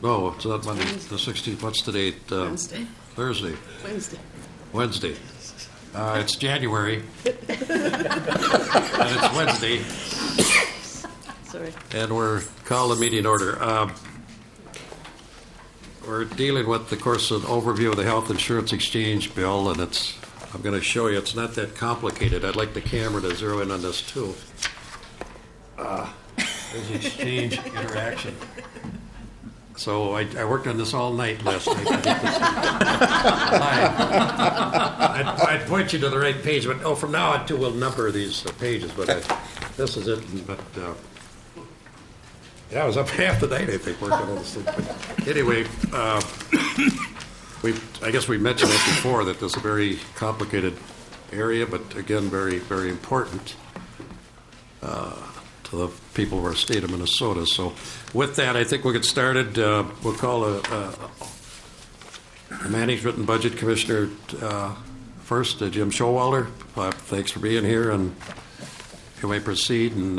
No, it's not Monday, the 16th. What's the date? Wednesday. Thursday. Wednesday. It's January. And it's Wednesday. Sorry. And we're calling the meeting in order. We're dealing with, of course, an overview of the health insurance exchange bill, and I'm going to show you, it's not that complicated. I'd like the camera to zero in on this, too. There's exchange interaction. So I worked on this all night last night to get this. I'd point you to the right page, but from now on, too, we'll number these pages. But this is it. But I was up half the night, I think, working on this thing. But anyway, I guess we mentioned it before that this is a very complicated area, but again, very, very important to the people of our state of Minnesota. So with that, I think we'll get started. We'll call a Management and Budget Commissioner first, Jim Showalter. Thanks for being here, and you may proceed and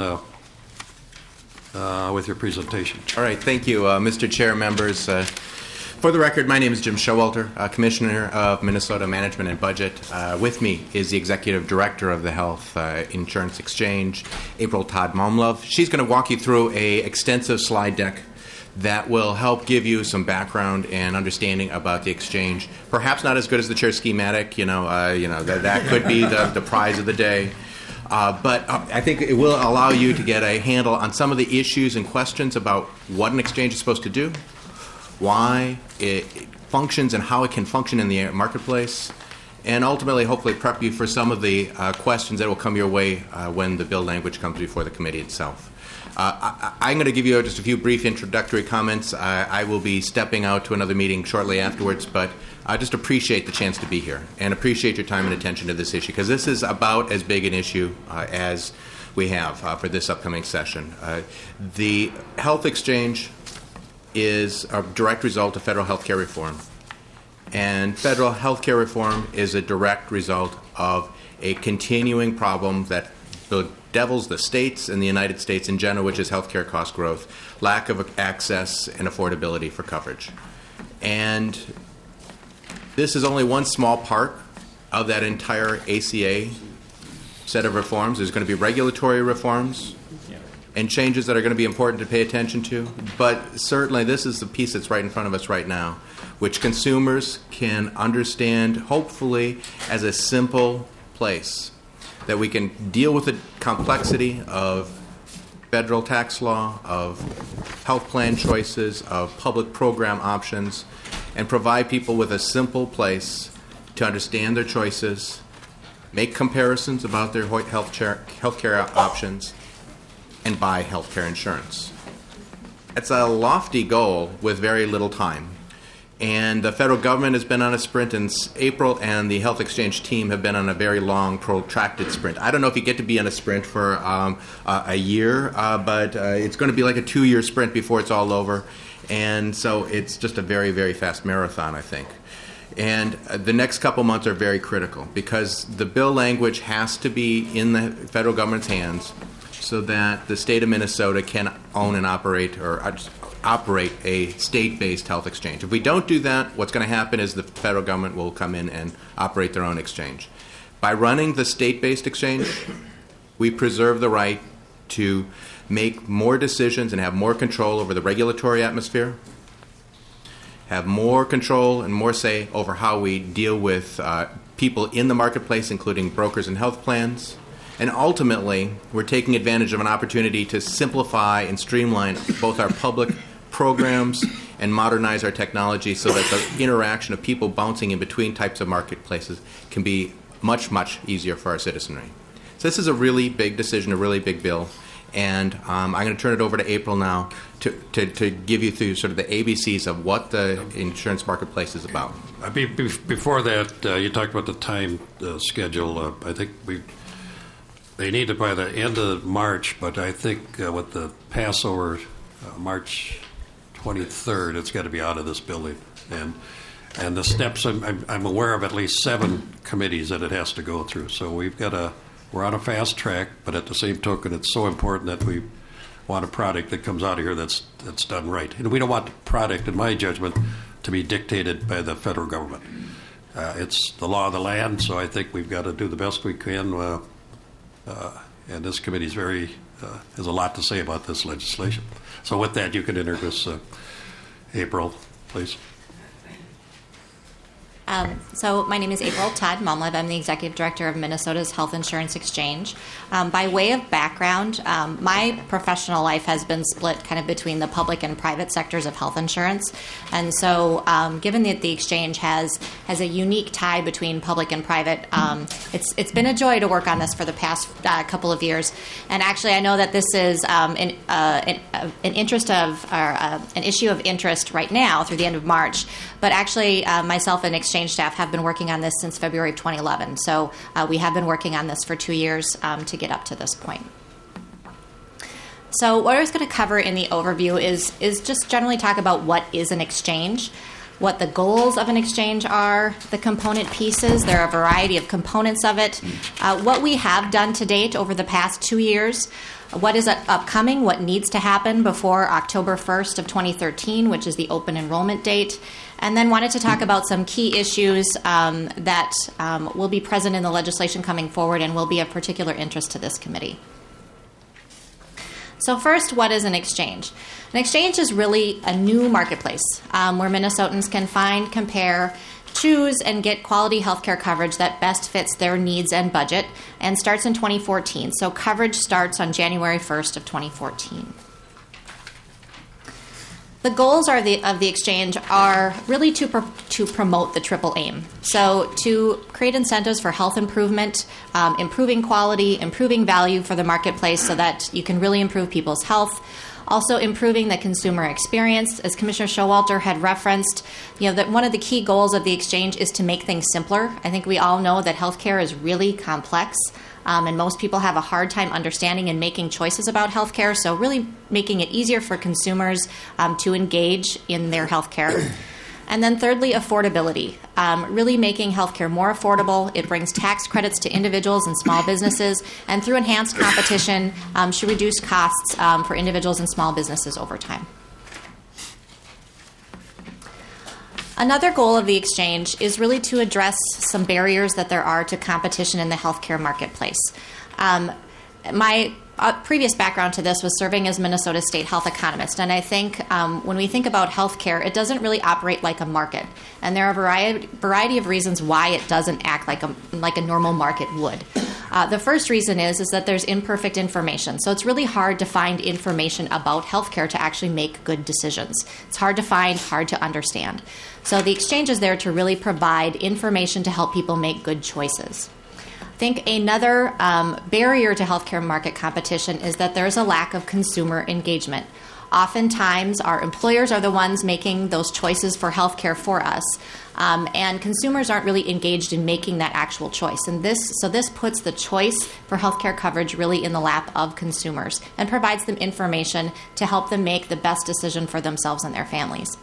with your presentation. All right, thank you, Mr. Chair, members. For the record, my name is Jim Showalter, Commissioner of Minnesota Management and Budget. With me is the Executive Director of the Health Insurance Exchange, April Todd Momlove. She's going to walk you through an extensive slide deck that will help give you some background and understanding about the exchange. Perhaps not as good as the chair schematic, that could be the prize of the day. But I think it will allow you to get a handle on some of the issues and questions about what an exchange is supposed to do, why it functions and how it can function in the marketplace, and ultimately, hopefully, prep you for some of the questions that will come your way when the bill language comes before the committee itself. I'm going to give you just a few brief introductory comments. I will be stepping out to another meeting shortly afterwards, but I just appreciate the chance to be here and appreciate your time and attention to this issue, because this is about as big an issue as we have for this upcoming session. The health exchange is a direct result of federal health care reform. And federal health care reform is a direct result of a continuing problem that bedevils the states and the United States in general, which is health care cost growth, lack of access and affordability for coverage. And this is only one small part of that entire ACA set of reforms. There's going to be regulatory reforms and changes that are going to be important to pay attention to. But certainly this is the piece that's right in front of us right now, which consumers can understand, hopefully, as a simple place, that we can deal with the complexity of federal tax law, of health plan choices, of public program options, and provide people with a simple place to understand their choices, make comparisons about their health care options, and buy health care insurance. It's a lofty goal with very little time. And the federal government has been on a sprint in April, and the health exchange team have been on a very long, protracted sprint. I don't know if you get to be on a sprint for a year, but it's going to be like a 2-year sprint before it's all over. And so it's just a very, very fast marathon, I think. And the next couple months are very critical because the bill language has to be in the federal government's hands so that the state of Minnesota can own and operate a state-based health exchange. If we don't do that, what's going to happen is the federal government will come in and operate their own exchange. By running the state-based exchange, we preserve the right to make more decisions and have more control over the regulatory atmosphere, have more control and more say over how we deal with people in the marketplace, including brokers and health plans. And ultimately, we're taking advantage of an opportunity to simplify and streamline both our public programs and modernize our technology so that the interaction of people bouncing in between types of marketplaces can be much, much easier for our citizenry. So this is a really big decision, a really big bill. And I'm going to turn it over to April now to give you through sort of the ABCs of what the insurance marketplace is about. Before that, you talked about the time schedule. I think they need it by the end of March, but I think with the Passover, March 23rd, it's got to be out of this building. And the steps, I'm aware of at least 7 committees that it has to go through. So we're on a fast track, but at the same token, it's so important that we want a product that comes out of here that's done right. And we don't want the product, in my judgment, to be dictated by the federal government. It's the law of the land, so I think we've got to do the best we can. And this committee has a lot to say about this legislation. So with that, you can introduce April, please. So my name is April Todd Mumleb. I'm the Executive Director of Minnesota's Health Insurance Exchange. By way of background, my professional life has been split kind of between the public and private sectors of health insurance. And so given that the exchange has a unique tie between public and private, it's been a joy to work on this for the past couple of years. And actually, I know that this is an issue of interest right now through the end of March. But actually, myself and Exchange staff have been working on this since February of 2011. So we have been working on this for 2 years to get up to this point. So what I was going to cover in the overview is just generally talk about what is an exchange, what the goals of an exchange are, the component pieces. There are a variety of components of it, what we have done to date over the past 2 years, what is upcoming, what needs to happen before October 1st of 2013, which is the open enrollment date, and then wanted to talk about some key issues that will be present in the legislation coming forward and will be of particular interest to this committee. So first, what is an exchange? An exchange is really a new marketplace where Minnesotans can find, compare, choose, and get quality healthcare coverage that best fits their needs and budget, and starts in 2014. So coverage starts on January 1st of 2014. The goals of the exchange are really to promote the triple aim. So to create incentives for health improvement, improving quality, improving value for the marketplace so that you can really improve people's health. Also improving the consumer experience. As Commissioner Showalter had referenced, that one of the key goals of the exchange is to make things simpler. I think we all know that healthcare is really complex. And most people have a hard time understanding and making choices about healthcare. So really making it easier for consumers to engage in their healthcare. And then thirdly, affordability. Really making healthcare more affordable. It brings tax credits to individuals and small businesses. And through enhanced competition, should reduce costs for individuals and small businesses over time. Another goal of the exchange is really to address some barriers that there are to competition in the healthcare marketplace. My previous background to this was serving as Minnesota State Health Economist, and I think when we think about healthcare, it doesn't really operate like a market, and there are a variety of reasons why it doesn't act like a normal market would. The first reason is that there's imperfect information. So it's really hard to find information about healthcare to actually make good decisions. It's hard to find, hard to understand. So the exchange is there to really provide information to help people make good choices. I think another barrier to healthcare market competition is that there's a lack of consumer engagement. Oftentimes, our employers are the ones making those choices for healthcare for us, and consumers aren't really engaged in making that actual choice. And this puts the choice for healthcare coverage really in the lap of consumers and provides them information to help them make the best decision for themselves and their families.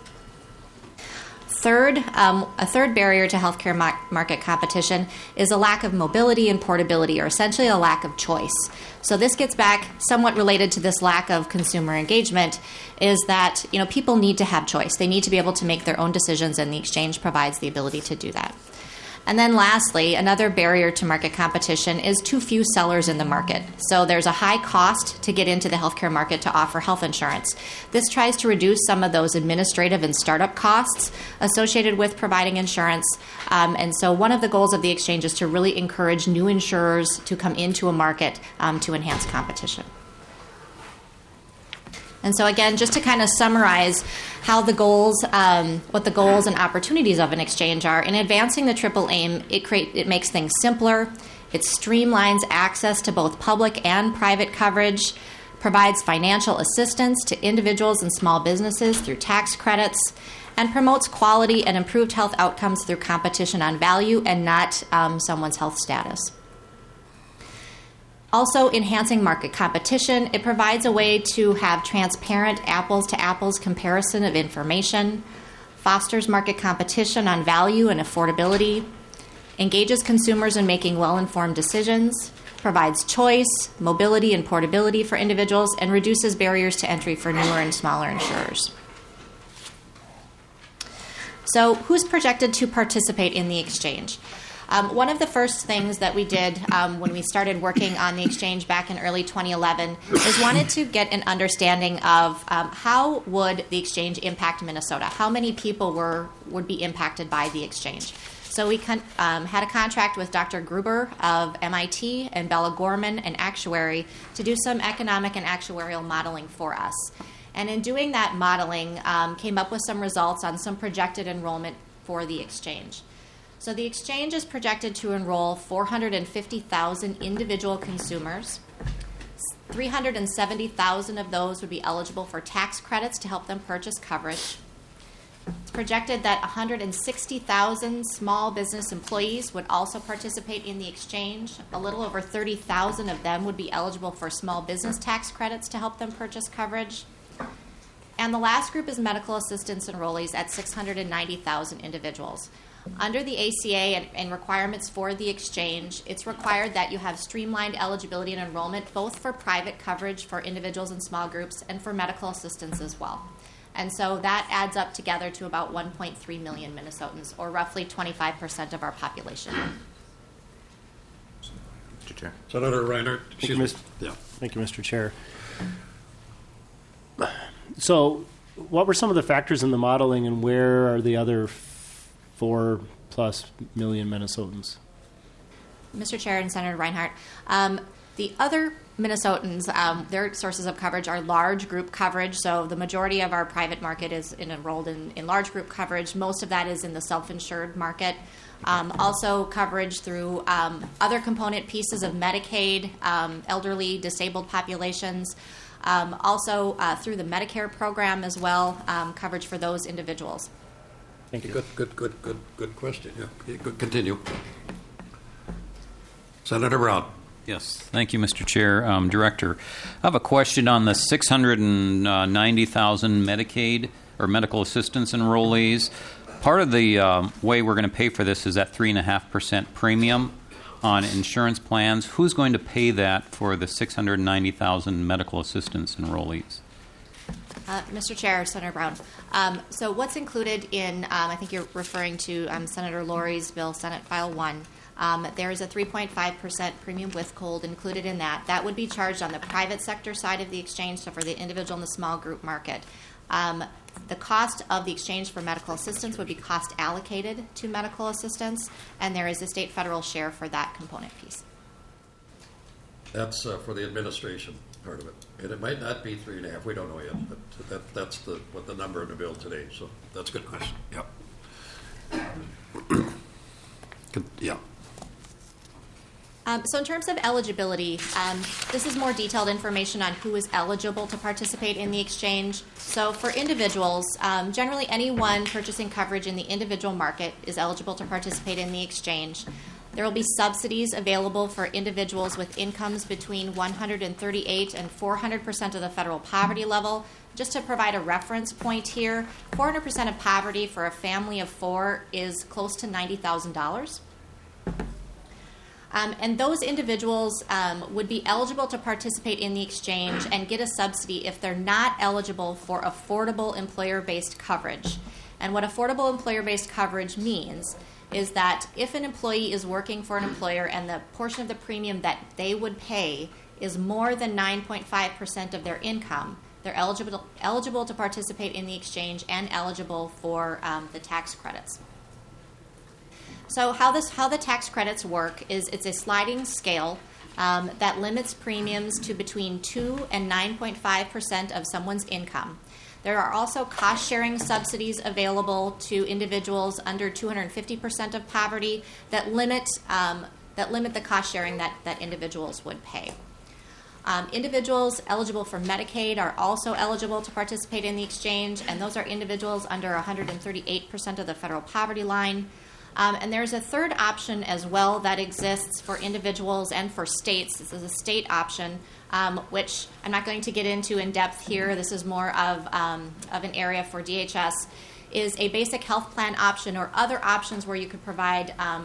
A third barrier to healthcare market competition is a lack of mobility and portability, or essentially a lack of choice. So this gets back somewhat related to this lack of consumer engagement, is that people need to have choice. They need to be able to make their own decisions, and the exchange provides the ability to do that. And then lastly, another barrier to market competition is too few sellers in the market. So there's a high cost to get into the healthcare market to offer health insurance. This tries to reduce some of those administrative and startup costs associated with providing insurance. And so one of the goals of the exchange is to really encourage new insurers to come into a market to enhance competition. And so again, just to kind of summarize how the goals, what the goals and opportunities of an exchange are, in advancing the triple aim, it makes things simpler, it streamlines access to both public and private coverage, provides financial assistance to individuals and small businesses through tax credits, and promotes quality and improved health outcomes through competition on value and not someone's health status. Also, enhancing market competition, it provides a way to have transparent apples-to-apples comparison of information, fosters market competition on value and affordability, engages consumers in making well-informed decisions, provides choice, mobility, and portability for individuals, and reduces barriers to entry for newer and smaller insurers. So, who's projected to participate in the exchange? One of the first things that we did when we started working on the exchange back in early 2011 is wanted to get an understanding of how would the exchange impact Minnesota? How many people would be impacted by the exchange? So we had a contract with Dr. Gruber of MIT and Bella Gorman, an actuary, to do some economic and actuarial modeling for us. And in doing that modeling, came up with some results on some projected enrollment for the exchange. So the exchange is projected to enroll 450,000 individual consumers. 370,000 of those would be eligible for tax credits to help them purchase coverage. It's projected that 160,000 small business employees would also participate in the exchange. A little over 30,000 of them would be eligible for small business tax credits to help them purchase coverage. And the last group is medical assistance enrollees at 690,000 individuals. Under the ACA and requirements for the exchange, it's required that you have streamlined eligibility and enrollment both for private coverage for individuals and small groups and for medical assistance as well. And so that adds up together to about 1.3 million Minnesotans, or roughly 25% of our population. Mr. Chair. Senator Reinhardt. Thank you, Yeah. Thank you, Mr. Chair. So, what were some of the factors in the modeling, and where are the other 4+ million Minnesotans? Mr. Chair and Senator Reinhardt, the other Minnesotans, their sources of coverage are large group coverage. So the majority of our private market is enrolled in large group coverage. Most of that is in the self-insured market. Also coverage through other component pieces of Medicaid, elderly, disabled populations. Also through the Medicare program as well, coverage for those individuals. Thank you. Good question. Yeah. Continue. Senator Brown. Yes, thank you, Mr. Chair. Director, I have a question on the 690,000 Medicaid or medical assistance enrollees. Part of the way we're going to pay for this is that 3.5% premium on insurance plans. Who's going to pay that for the 690,000 medical assistance enrollees? Mr. Chair, Senator Brown. So what's included in, I think you're referring to Senator Lori's bill, Senate File 1. There is a 3.5% premium withhold included in that. That would be charged on the private sector side of the exchange, so for the individual and the small group market. The cost of the exchange for medical assistance would be cost allocated to medical assistance, and there is a state federal share for that component piece. That's for the administration part of it. And it might not be 3.5. We don't know yet. But that's what the number in the bill today. So that's a good question. Yep. Yeah. So in terms of eligibility, this is more detailed information on who is eligible to participate in the exchange. So for individuals, generally anyone purchasing coverage in the individual market is eligible to participate in the exchange. There will be subsidies available for individuals with incomes between 138 and 400% of the federal poverty level. Just to provide a reference point here, 400% of poverty for a family of 4 is close to $90,000. And those individuals would be eligible to participate in the exchange and get a subsidy if they're not eligible for affordable employer-based coverage. And what affordable employer-based coverage means is that if an employee is working for an employer and the portion of the premium that they would pay is more than 9.5% of their income, they're eligible to participate in the exchange and eligible for the tax credits. So how the tax credits work is it's a sliding scale that limits premiums to between 2 and 9.5% of someone's income. There are also cost-sharing subsidies available to individuals under 250% of poverty that limit the cost-sharing that individuals would pay. Individuals eligible for Medicaid are also eligible to participate in the exchange, and those are individuals under 138% of the federal poverty line. And there's a third option as well that exists for individuals and for states. This is a state option, which I'm not going to get into in depth here. This is more of an area for DHS, is a basic health plan option or other options where you could provide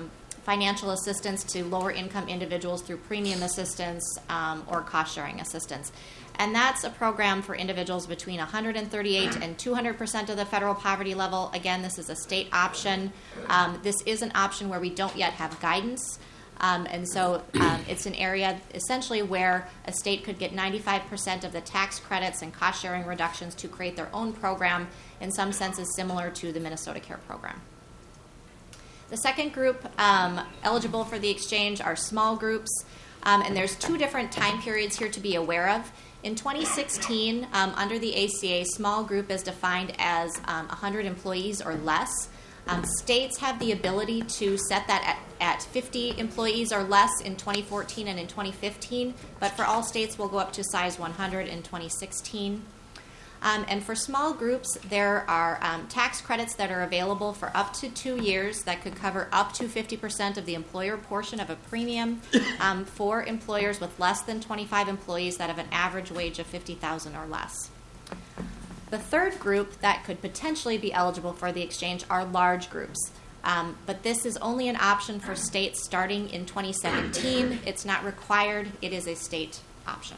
financial assistance to lower income individuals through premium assistance or cost sharing assistance. And that's a program for individuals between 138 and 200% of the federal poverty level. Again, this is a state option. This is an option where we don't yet have guidance. And so it's an area essentially where a state could get 95% of the tax credits and cost sharing reductions to create their own program, in some senses similar to the Minnesota Care program. The second group eligible for the exchange are small groups, and there's two different time periods here to be aware of. In 2016, under the ACA, small group is defined as 100 employees or less. States have the ability to set that at 50 employees or less in 2014 and in 2015, but for all states, we'll go up to size 100 in 2016. And for small groups, there are tax credits that are available for up to 2 years that could cover up to 50% of the employer portion of a premium for employers with less than 25 employees that have an average wage of $50,000 or less. The third group that could potentially be eligible for the exchange are large groups. But this is only an option for states starting in 2017. It's not required. It is a state option.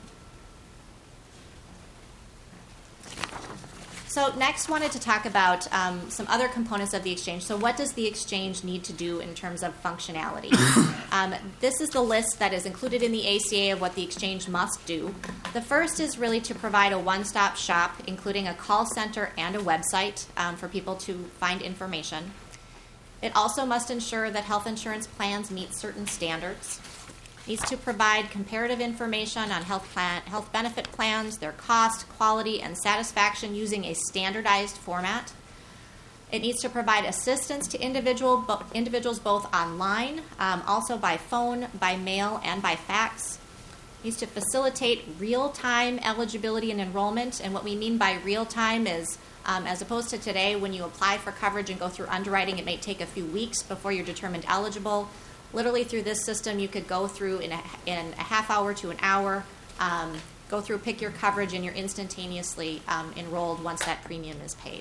So next, wanted to talk about some other components of the exchange. So what does the exchange need to do in terms of functionality? This is the list that is included in the ACA of what the exchange must do. The first is really to provide a one-stop shop, including a call center and a website for people to find information. It also must ensure that health insurance plans meet certain standards. Needs to provide comparative information on health benefit plans, their cost, quality, and satisfaction using a standardized format. It needs to provide assistance to individuals both online, also by phone, by mail, and by fax. Needs to facilitate real-time eligibility and enrollment. And what we mean by real-time is, as opposed to today, when you apply for coverage and go through underwriting, it may take a few weeks before you're determined eligible. Literally through this system, you could go through in a half hour to an hour, go through, pick your coverage, and you're instantaneously enrolled once that premium is paid.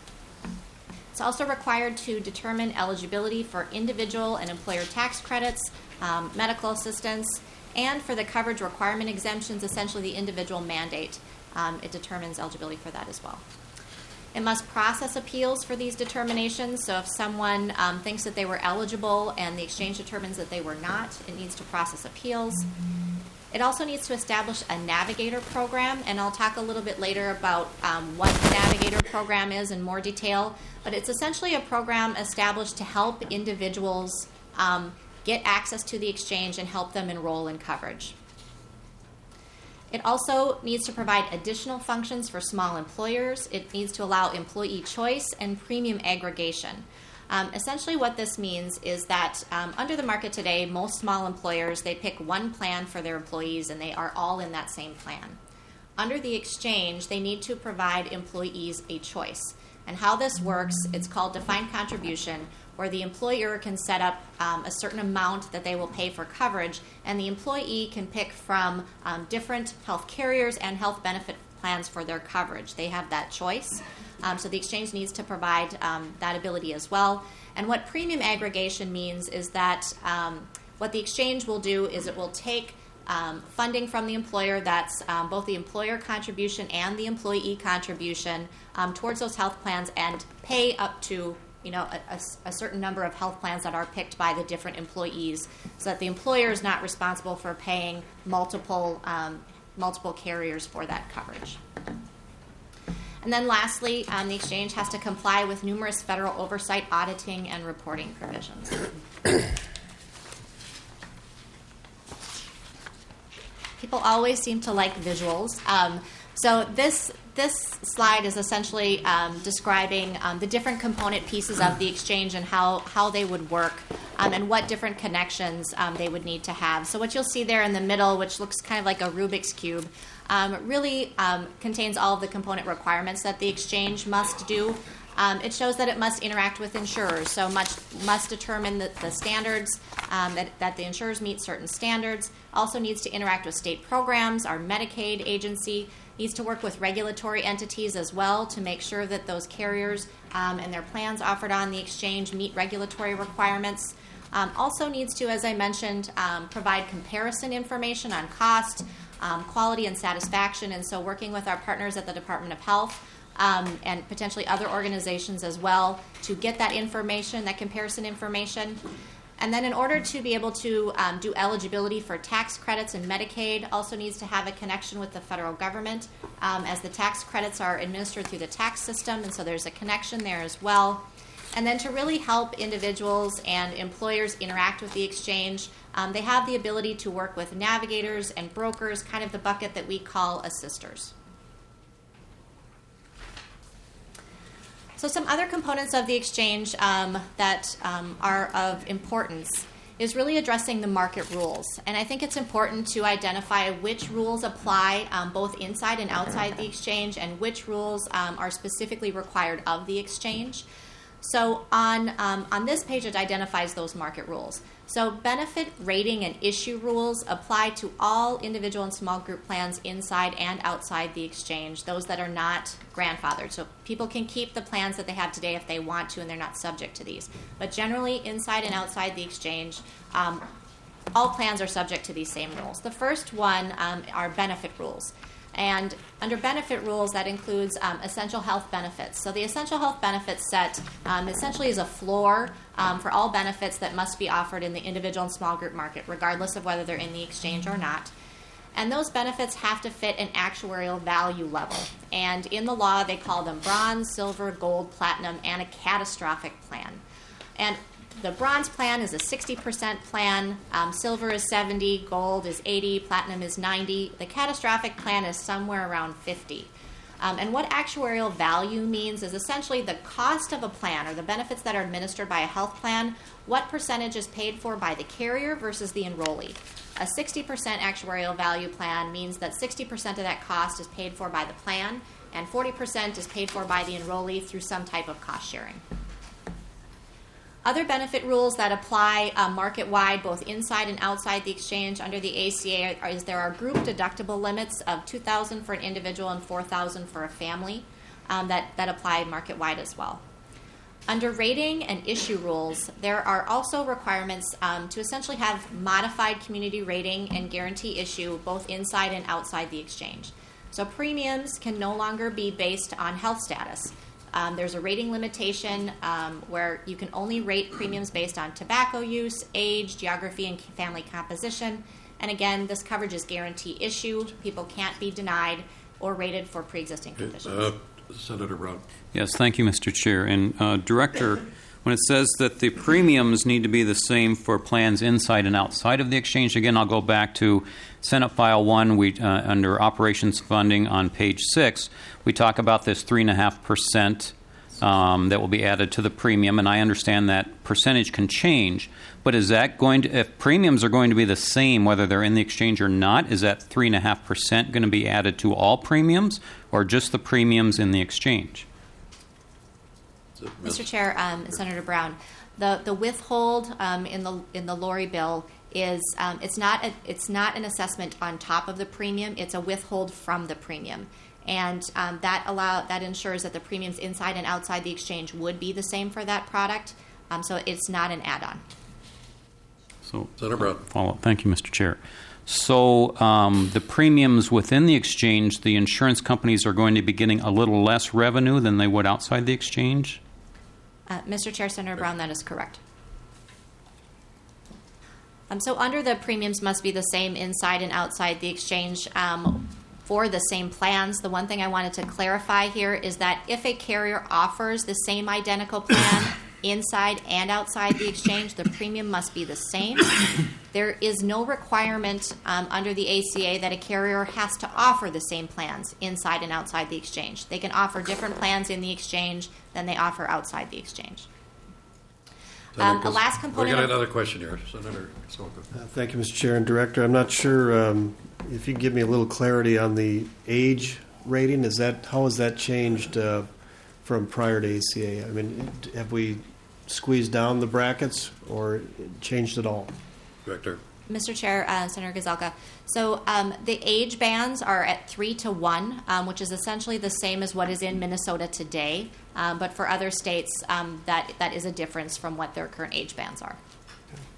It's also required to determine eligibility for individual and employer tax credits, medical assistance, and for the coverage requirement exemptions, essentially the individual mandate. It determines eligibility for that as well. It must process appeals for these determinations. So if someone thinks that they were eligible and the exchange determines that they were not, it needs to process appeals. It also needs to establish a navigator program, and I'll talk a little bit later about what the navigator program is in more detail. But it's essentially a program established to help individuals get access to the exchange and help them enroll in coverage. It also needs to provide additional functions for small employers. It needs to allow employee choice and premium aggregation. Essentially what this means is that under the market today, most small employers, they pick one plan for their employees and they are all in that same plan. Under the exchange, they need to provide employees a choice. And how this works, it's called defined contribution, where the employer can set up a certain amount that they will pay for coverage, and the employee can pick from different health carriers and health benefit plans for their coverage. They have that choice. So the exchange needs to provide that ability as well. And what premium aggregation means is that what the exchange will do is it will take funding from the employer, that's both the employer contribution and the employee contribution towards those health plans, and pay up to a certain number of health plans that are picked by the different employees, so that the employer is not responsible for paying multiple carriers for that coverage. And then lastly, the exchange has to comply with numerous federal oversight, auditing, and reporting provisions. People always seem to like visuals. So this slide is essentially describing the different component pieces of the exchange and how they would work and what different connections they would need to have. So what you'll see there in the middle, which looks kind of like a Rubik's Cube, really contains all of the component requirements that the exchange must do. It shows that it must interact with insurers, so must determine the standards, that the insurers meet certain standards. Also needs to interact with state programs, our Medicaid agency, needs to work with regulatory entities as well to make sure that those carriers and their plans offered on the exchange meet regulatory requirements. Also needs to, as I mentioned, provide comparison information on cost, quality, and satisfaction. And so working with our partners at the Department of Health and potentially other organizations as well to get that information, that comparison information. And then in order to be able to do eligibility for tax credits and Medicaid, also needs to have a connection with the federal government, as the tax credits are administered through the tax system, and so there's a connection there as well. And then to really help individuals and employers interact with the exchange, they have the ability to work with navigators and brokers, kind of the bucket that we call assisters. So some other components of the exchange that are of importance is really addressing the market rules. And I think it's important to identify which rules apply both inside and outside the exchange and which rules are specifically required of the exchange. So on this page, it identifies those market rules. So benefit rating and issue rules apply to all individual and small group plans inside and outside the exchange, those that are not grandfathered. So people can keep the plans that they have today if they want to, and they're not subject to these. But generally, inside and outside the exchange, all plans are subject to these same rules. The first one are benefit rules. And under benefit rules, that includes essential health benefits. So the essential health benefits set essentially is a floor for all benefits that must be offered in the individual and small group market, regardless of whether they're in the exchange or not. And those benefits have to fit an actuarial value level. And in the law, they call them bronze, silver, gold, platinum, and a catastrophic plan. And the bronze plan is a 60% plan, silver is 70, gold is 80, platinum is 90. The catastrophic plan is somewhere around 50. And what actuarial value means is essentially the cost of a plan or the benefits that are administered by a health plan, what percentage is paid for by the carrier versus the enrollee. A 60% actuarial value plan means that 60% of that cost is paid for by the plan and 40% is paid for by the enrollee through some type of cost sharing. Other benefit rules that apply market-wide, both inside and outside the exchange under the ACA, is there are group deductible limits of $2,000 for an individual and $4,000 for a family that apply market-wide as well. Under rating and issue rules, there are also requirements to essentially have modified community rating and guarantee issue both inside and outside the exchange. So premiums can no longer be based on health status. There's a rating limitation where you can only rate premiums based on tobacco use, age, geography, and family composition. And again, this coverage is guarantee issue. People can't be denied or rated for pre-existing conditions. Senator Brown. Yes, thank you, Mr. Chair. And Director, when it says that the premiums need to be the same for plans inside and outside of the exchange, again, I'll go back to Senate File 1, under operations funding on page 6, we talk about this 3.5% that will be added to the premium, and I understand that percentage can change, but is that going to, if premiums are going to be the same whether they're in the exchange or not, is that 3.5% going to be added to all premiums or just the premiums in the exchange? Mr. Chair, Senator Brown, the withhold in the Lori bill is it's not an assessment on top of the premium. It's a withhold from the premium, and that ensures that the premiums inside and outside the exchange would be the same for that product. So it's not an add-on. So, Senator Brown. Follow up. Thank you, Mr. Chair. So the premiums within the exchange, the insurance companies are going to be getting a little less revenue than they would outside the exchange? Mr. Chair, Senator Brown, that is correct. So under the premiums must be the same inside and outside the exchange for the same plans. The one thing I wanted to clarify here is that if a carrier offers the same identical plan inside and outside the exchange, the premium must be the same. There is no requirement under the ACA that a carrier has to offer the same plans inside and outside the exchange. They can offer different plans in the exchange than they offer outside the exchange. A last component. We got another question here, Senator Kasolka. Thank you, Mr. Chair and Director. I'm not sure if you can give me a little clarity on the age rating. How has that changed from prior to ACA? I mean, have we squeezed down the brackets or changed at all? Director. Mr. Chair, Senator Gazelka. So the age bands are at 3 to 1, which is essentially the same as what is in Minnesota today. But for other states, that is a difference from what their current age bands are.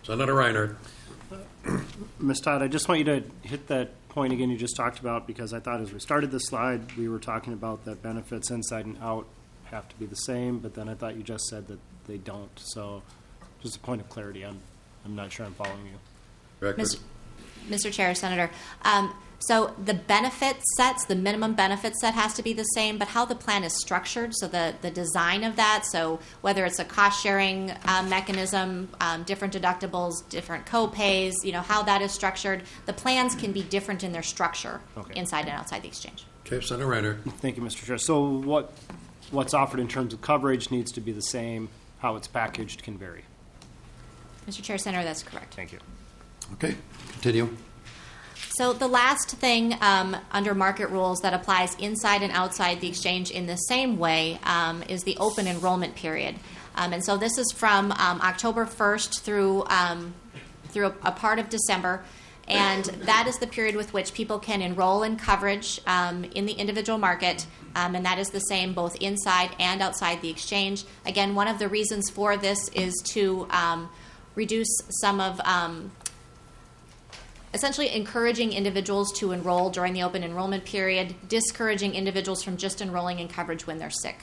Senator Reinhardt. Ms. Todd, I just want you to hit that point again you just talked about, because I thought as we started this slide, we were talking about that benefits inside and out have to be the same, but then I thought you just said that they don't. So just a point of clarity. I'm not sure I'm following you. Record. Mr. Chair, Senator, so the benefit sets, the minimum benefit set has to be the same, but how the plan is structured, so the design of that, so whether it's a cost-sharing mechanism, different deductibles, different co-pays, how that is structured, the plans can be different in their structure inside and outside the exchange. Okay, Senator Reinhardt. Thank you, Mr. Chair. So what's offered in terms of coverage needs to be the same. How it's packaged can vary. Mr. Chair, Senator, that's correct. Thank you. Okay, continue. So the last thing under market rules that applies inside and outside the exchange in the same way is the open enrollment period. And so this is from October 1st through a part of December. And that is the period with which people can enroll in coverage in the individual market. And that is the same both inside and outside the exchange. Again, one of the reasons for this is to reduce some of essentially encouraging individuals to enroll during the open enrollment period, discouraging individuals from just enrolling in coverage when they're sick.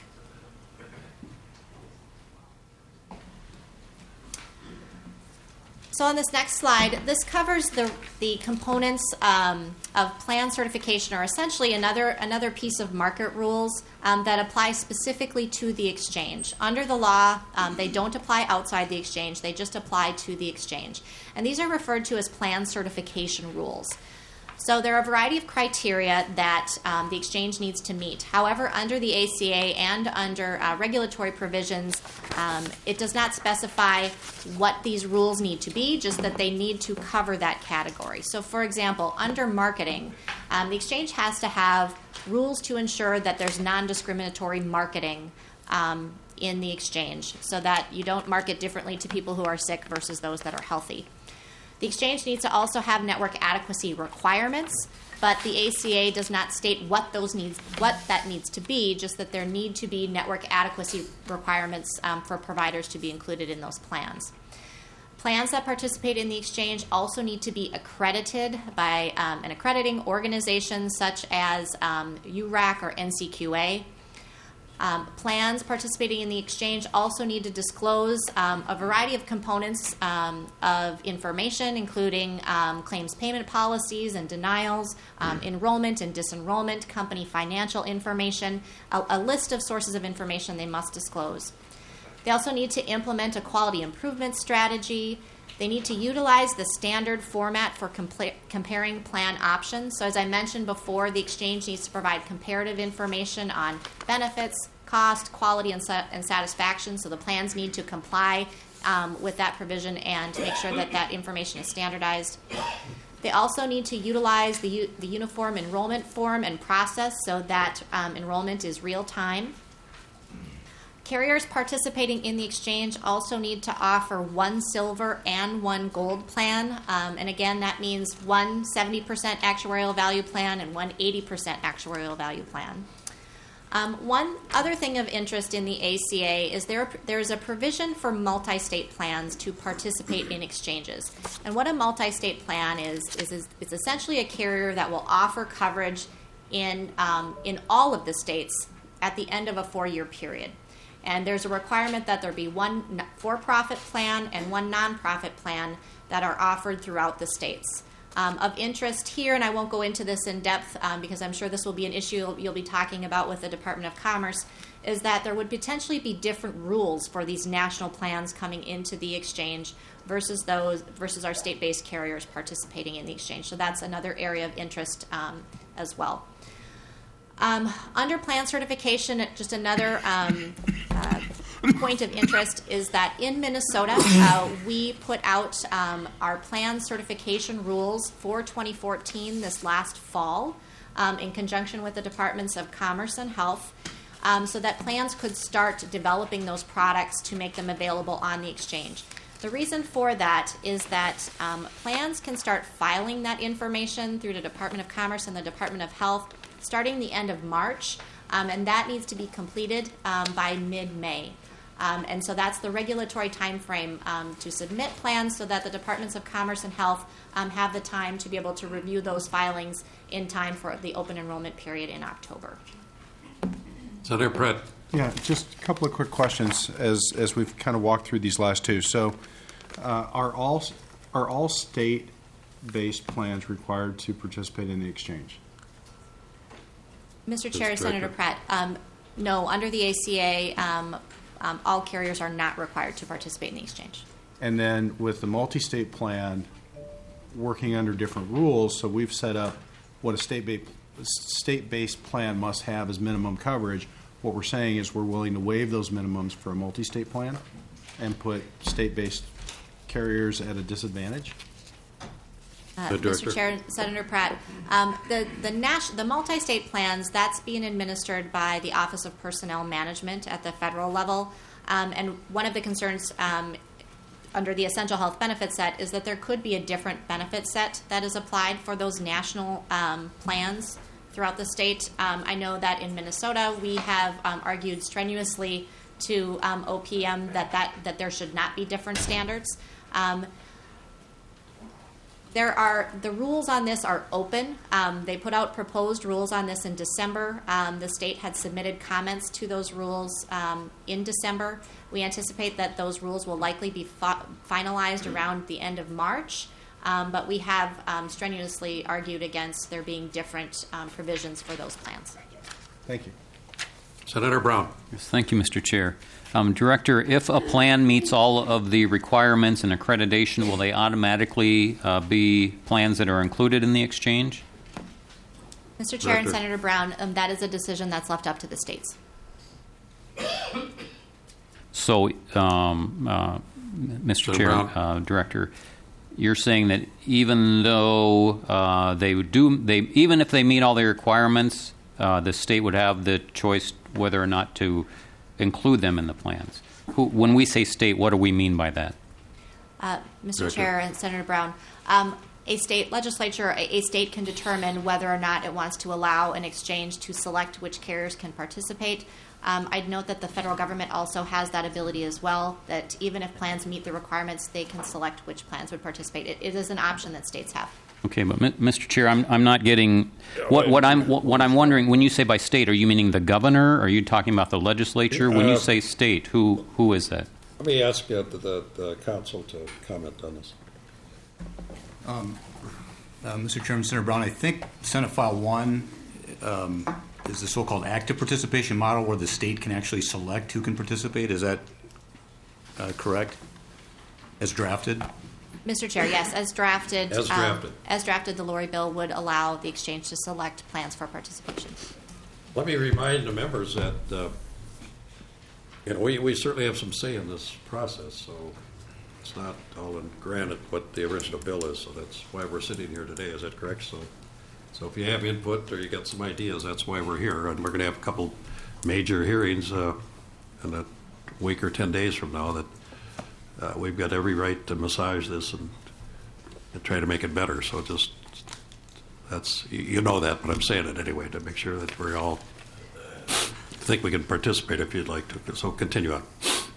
So on this next slide, this covers the components of plan certification, or essentially another piece of market rules that apply specifically to the exchange. Under the law, they don't apply outside the exchange. They just apply to the exchange. And these are referred to as plan certification rules. So there are a variety of criteria that the exchange needs to meet. However, under the ACA and under regulatory provisions, it does not specify what these rules need to be, just that they need to cover that category. So, for example, under marketing, the exchange has to have rules to ensure that there's non-discriminatory marketing in the exchange, so that you don't market differently to people who are sick versus those that are healthy. The exchange needs to also have network adequacy requirements, but the ACA does not state what that needs to be, just that there need to be network adequacy requirements for providers to be included in those plans. Plans that participate in the exchange also need to be accredited by an accrediting organization such as URAC or NCQA. Plans participating in the exchange also need to disclose a variety of components of information, including claims payment policies and denials, enrollment and disenrollment, company financial information, a list of sources of information they must disclose. They also need to implement a quality improvement strategy. They need to utilize the standard format for comparing plan options. So as I mentioned before, the exchange needs to provide comparative information on benefits, cost, quality, and satisfaction. So the plans need to comply with that provision and make sure that that information is standardized. They also need to utilize the uniform enrollment form and process so that enrollment is real time. Carriers participating in the exchange also need to offer one silver and one gold plan. And again, that means one 70% actuarial value plan and one 80% actuarial value plan. One other thing of interest in the ACA is there is a provision for multi-state plans to participate in exchanges. And what a multi-state plan is it's essentially a carrier that will offer coverage in all of the states at the end of a 4-year period. And there's a requirement that there be one for-profit plan and one nonprofit plan that are offered throughout the states. Of interest here, and I won't go into this in depth because I'm sure this will be an issue you'll be talking about with the Department of Commerce, is that there would potentially be different rules for these national plans coming into the exchange versus our state-based carriers participating in the exchange. So that's another area of interest as well. Under plan certification, just another point of interest is that in Minnesota, we put out our plan certification rules for 2014 this last fall in conjunction with the Departments of Commerce and Health so that plans could start developing those products to make them available on the exchange. The reason for that is that plans can start filing that information through the Department of Commerce and the Department of Health starting the end of March, and that needs to be completed by mid-May. And so that's the regulatory time frame to submit plans so that the Departments of Commerce and Health have the time to be able to review those filings in time for the open enrollment period in October. Senator Pratt. Yeah, just a couple of quick questions as we've kind of walked through these last two. So, are all state-based plans required to participate in the exchange? Mr. Chair, Senator Pratt, no, under the ACA, all carriers are not required to participate in the exchange. And then with the multi-state plan, working under different rules, so we've set up what a state-based plan must have as minimum coverage. What we're saying is we're willing to waive those minimums for a multi-state plan and put state-based carriers at a disadvantage. Mr. Chair, Senator Pratt, the multi-state plans, that's being administered by the Office of Personnel Management at the federal level. And one of the concerns under the Essential Health Benefit Set is that there could be a different benefit set that is applied for those national plans throughout the state. I know that in Minnesota we have argued strenuously to OPM that there should not be different standards. The rules on this are open. They put out proposed rules on this in December. The state had submitted comments to those rules in December. We anticipate that those rules will likely be finalized around the end of March. But we have strenuously argued against there being different provisions for those plans. Thank you. Senator Brown. Yes, thank you, Mr. Chair. Director, if a plan meets all of the requirements and accreditation, will they automatically be plans that are included in the exchange? Mr. Chair and Director. Senator Brown, that is a decision that's left up to the states. So, Mr. Senator Chair, Brown. Director, you're saying that even though even if they meet all the requirements, the state would have the choice whether or not to include them in the plans. When we say state, what do we mean by that? Mr. Director. Chair and Senator Brown, a state legislature, a state can determine whether or not it wants to allow an exchange to select which carriers can participate. I'd note that the federal government also has that ability as well, that even if plans meet the requirements, they can select which plans would participate. It is an option that states have. Okay, but Mr. Chair, I'm not getting what I'm wondering. When you say by state, are you meaning the governor? Are you talking about the legislature? When you say state, who is that? Let me ask the council to comment on this. Mr. Chairman, Senator Brown, I think Senate File 1 is the so-called active participation model where the state can actually select who can participate. Is that correct? As drafted? Mr. Chair, yes, as drafted. As drafted. As drafted, the Lori bill would allow the exchange to select plans for participation. Let me remind the members that we certainly have some say in this process, so it's not all in granted what the original bill is, so that's why we're sitting here today. Is that correct? So if you have input or you got some ideas, that's why we're here, and we're going to have a couple major hearings in a week or 10 days from now that we've got every right to massage this and try to make it better. So that's that, but I'm saying it anyway to make sure that we all think we can participate if you'd like to. So continue on.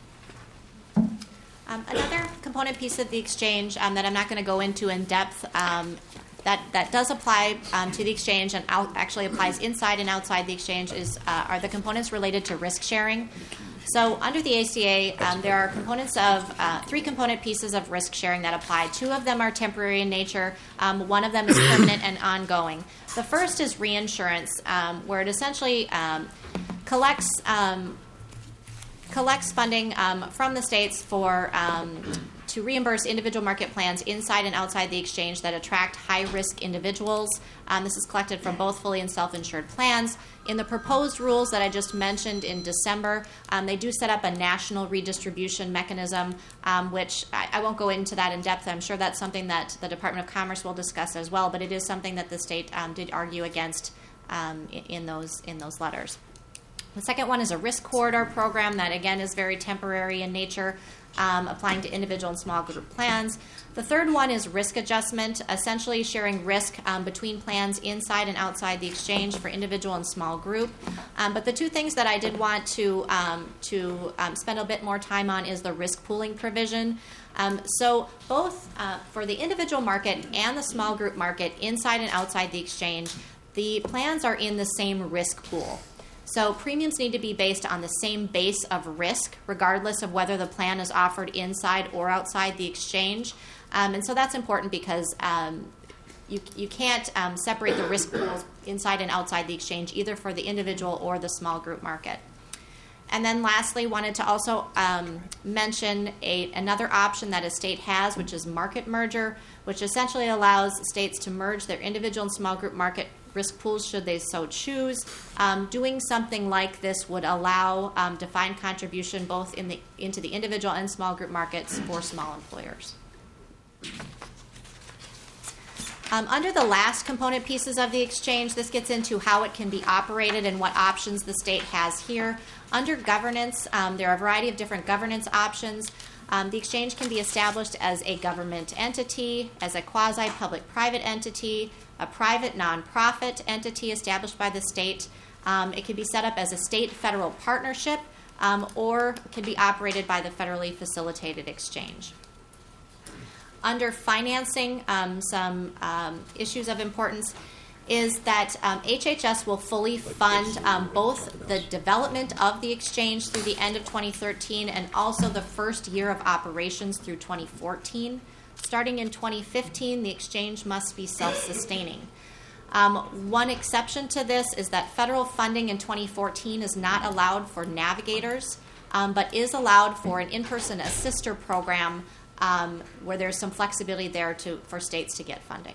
Another component piece of the exchange that I'm not going to go into in depth that does apply to the exchange and actually applies inside and outside the exchange are the components related to risk sharing. So under the ACA, there are components of 3 component pieces of risk sharing that apply. 2 of them are temporary in nature. One of them is permanent and ongoing. The first is reinsurance, where it essentially collects funding from the states to reimburse individual market plans inside and outside the exchange that attract high-risk individuals. This is collected from both fully and self-insured plans. In the proposed rules that I just mentioned in December, they do set up a national redistribution mechanism, which I won't go into that in depth. I'm sure that's something that the Department of Commerce will discuss as well, but it is something that the state did argue against in those letters. The second one is a risk corridor program that, again, is very temporary in nature. applying to individual and small group plans. The third one is risk adjustment, essentially sharing risk between plans inside and outside the exchange for individual and small group. But the two things that I did want to spend a bit more time on is the risk pooling provision. So both for the individual market and the small group market, inside and outside the exchange, the plans are in the same risk pool. So premiums need to be based on the same base of risk, regardless of whether the plan is offered inside or outside the exchange. And so that's important because you can't separate the risk pools inside and outside the exchange, either for the individual or the small group market. And then lastly, wanted to also mention another option that a state has, which is market merger, which essentially allows states to merge their individual and small group market risk pools should they so choose. Doing something like this would allow defined contribution both into the individual and small group markets for small employers. Under the last component pieces of the exchange, this gets into how it can be operated and what options the state has here. Under governance, there are a variety of different governance options. The exchange can be established as a government entity, as a quasi-public-private entity, a private nonprofit entity established by the state. It can be set up as a state-federal partnership, or can be operated by the federally facilitated exchange. Under financing, some issues of importance is that HHS will fully fund both the development of the exchange through the end of 2013 and also the first year of operations through 2014. Starting in 2015, the exchange must be self-sustaining. One exception to this is that federal funding in 2014 is not allowed for navigators, but is allowed for an in-person assister program where there's some flexibility there for states to get funding.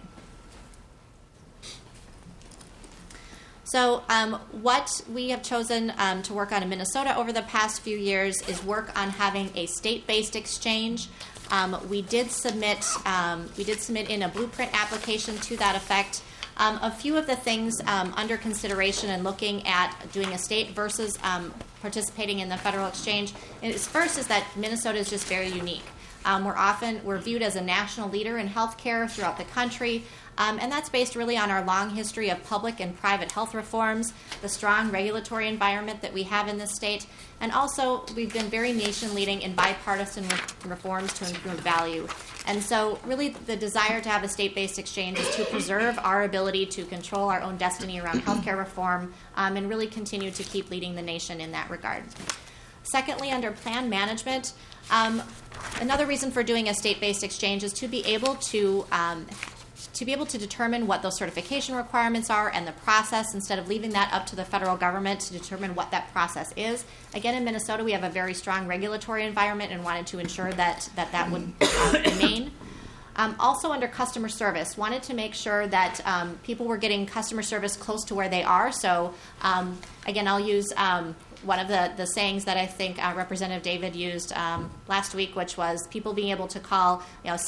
So what we have chosen to work on in Minnesota over the past few years is work on having a state-based exchange. We did submit in a blueprint application to that effect. A few of the things under consideration and looking at doing a state versus participating in the federal exchange first is that Minnesota is just very unique. We're viewed as a national leader in healthcare throughout the country, and that's based really on our long history of public and private health reforms, the strong regulatory environment that we have in this state, and also we've been very nation-leading in bipartisan reforms to improve value. And so really the desire to have a state-based exchange is to preserve our ability to control our own destiny around healthcare reform and really continue to keep leading the nation in that regard. Secondly, under plan management, another reason for doing a state-based exchange is to be able to determine what those certification requirements are and the process instead of leaving that up to the federal government to determine what that process is. Again, in Minnesota, we have a very strong regulatory environment and wanted to ensure that would remain. Also under customer service, wanted to make sure that people were getting customer service close to where they are. So again, I'll use one of the sayings that I think Representative David used last week, which was people being able to call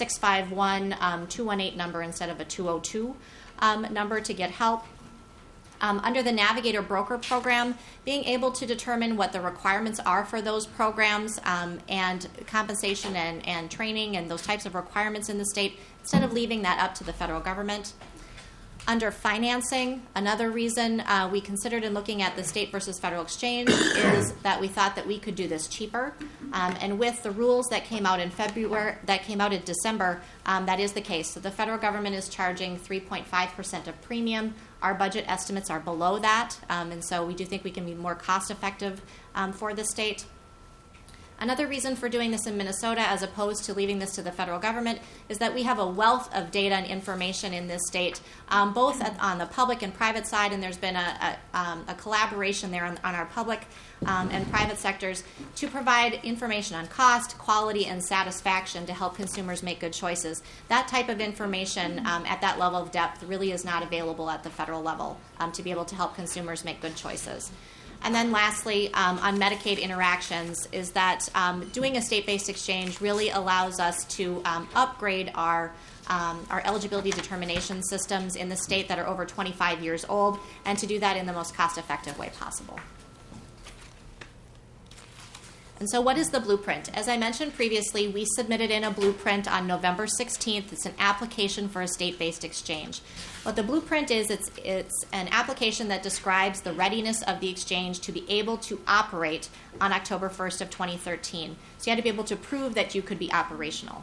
651-218 number instead of a 202 number to get help. Under the Navigator Broker Program, being able to determine what the requirements are for those programs and compensation and training and those types of requirements in the state instead of leaving that up to the federal government. Under financing, another reason we considered in looking at the state versus federal exchange is that we thought that we could do this cheaper. And with the rules that came out in December, that is the case. So the federal government is charging 3.5% of premium. Our budget estimates are below that, and so we do think we can be more cost effective for the state. Another reason for doing this in Minnesota as opposed to leaving this to the federal government is that we have a wealth of data and information in this state, both on the public and private side, and there's been a collaboration there on our public and private sectors to provide information on cost, quality, and satisfaction to help consumers make good choices. That type of information at that level of depth really is not available at the federal level to be able to help consumers make good choices. And then lastly, on Medicaid interactions, is that doing a state-based exchange really allows us to upgrade our eligibility determination systems in the state that are over 25 years old, and to do that in the most cost-effective way possible. And so what is the blueprint? As I mentioned previously, we submitted in a blueprint on November 16th. It's an application for a state-based exchange. What the blueprint is, it's an application that describes the readiness of the exchange to be able to operate on October 1st of 2013. So you had to be able to prove that you could be operational.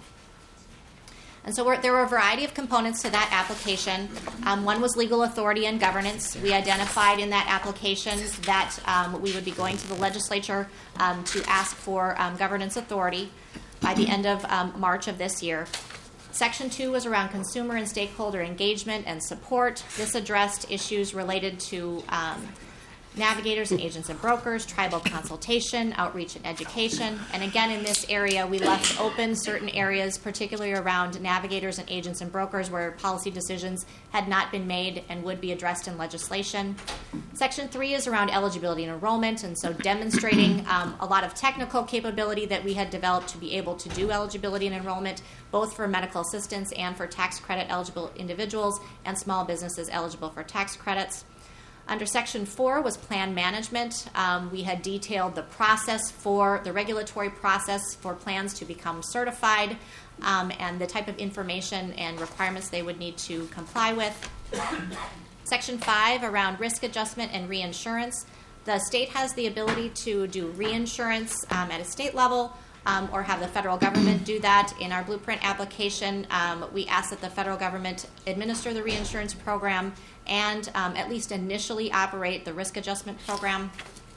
And so there were a variety of components to that application. One was legal authority and governance. We identified in that application that we would be going to the legislature to ask for governance authority by the end of March of this year. Section 2 was around consumer and stakeholder engagement and support. This addressed issues related to navigators and agents and brokers, tribal consultation, outreach and education. And again, in this area, we left open certain areas, particularly around navigators and agents and brokers, where policy decisions had not been made and would be addressed in legislation. Section 3 is around eligibility and enrollment, and so demonstrating a lot of technical capability that we had developed to be able to do eligibility and enrollment, both for medical assistance and for tax credit eligible individuals and small businesses eligible for tax credits. Under Section 4 was plan management. We had detailed the process for the regulatory process for plans to become certified and the type of information and requirements they would need to comply with. Section 5 around risk adjustment and reinsurance. The state has the ability to do reinsurance at a state level or have the federal government do that. In our blueprint application, we asked that the federal government administer the reinsurance program and at least initially operate the risk adjustment program.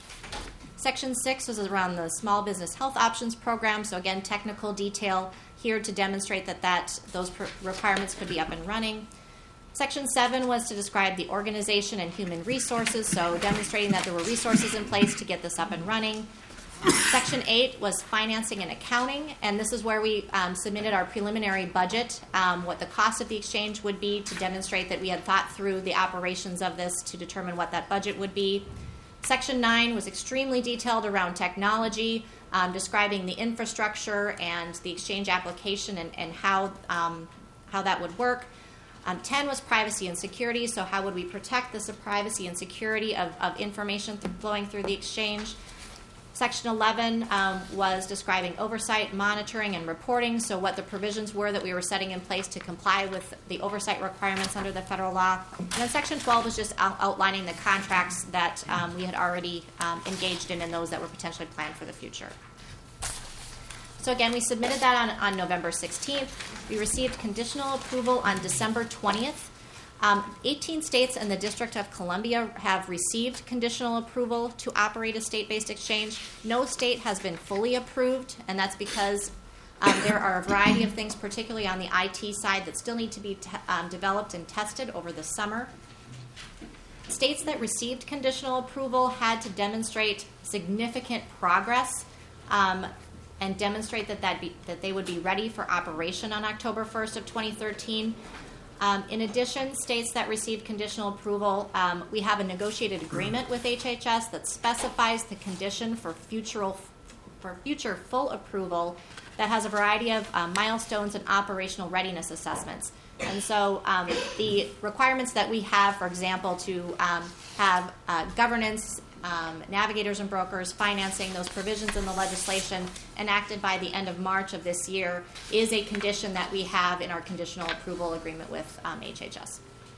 Section 6 was around the Small Business Health Options Program. So again, technical detail here to demonstrate that those requirements could be up and running. Section 7 was to describe the organization and human resources, so demonstrating that there were resources in place to get this up and running. Section 8 was financing and accounting, and this is where we submitted our preliminary budget, what the cost of the exchange would be, to demonstrate that we had thought through the operations of this to determine what that budget would be. Section 9 was extremely detailed around technology, describing the infrastructure and the exchange application and how that would work. 10 was privacy and security, so how would we protect the privacy and security of information flowing through the exchange. Section 11 was describing oversight, monitoring, and reporting, so what the provisions were that we were setting in place to comply with the oversight requirements under the federal law. And then Section 12 was just outlining the contracts that we had already engaged in and those that were potentially planned for the future. So again, we submitted that on November 16th. We received conditional approval on December 20th. 18 states and the District of Columbia have received conditional approval to operate a state-based exchange. No state has been fully approved, and that's because there are a variety of things, particularly on the IT side, that still need to be developed and tested over the summer. States that received conditional approval had to demonstrate significant progress and demonstrate that they would be ready for operation on October 1st of 2013. In addition, states that received conditional approval, we have a negotiated agreement with HHS that specifies the condition for future full approval that has a variety of milestones and operational readiness assessments. And so the requirements that we have, for example, to have governance, navigators and brokers, financing, those provisions in the legislation enacted by the end of March of this year is a condition that we have in our conditional approval agreement with HHS.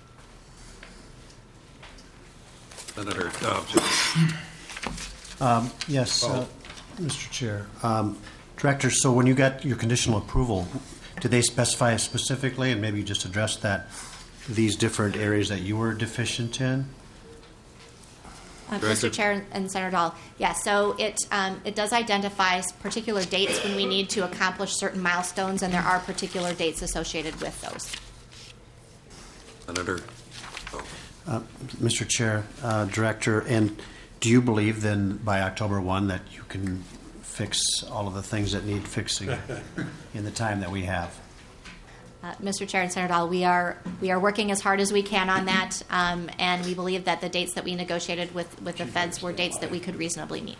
Senator Yes, Mr. Chair. Director, so when you got your conditional approval, did they specify specifically, and maybe you just addressed that, these different areas that you were deficient in? Mr. Chair and Senator Dahl, yes. So it does identify particular dates when we need to accomplish certain milestones, and there are particular dates associated with those. Senator. Mr. Chair, Director, and do you believe then by October 1 that you can fix all of the things that need fixing in the time that we have? Mr. Chair and Senator Dahl, we are working as hard as we can on that, and we believe that the dates that we negotiated with the feds were dates that we could reasonably meet.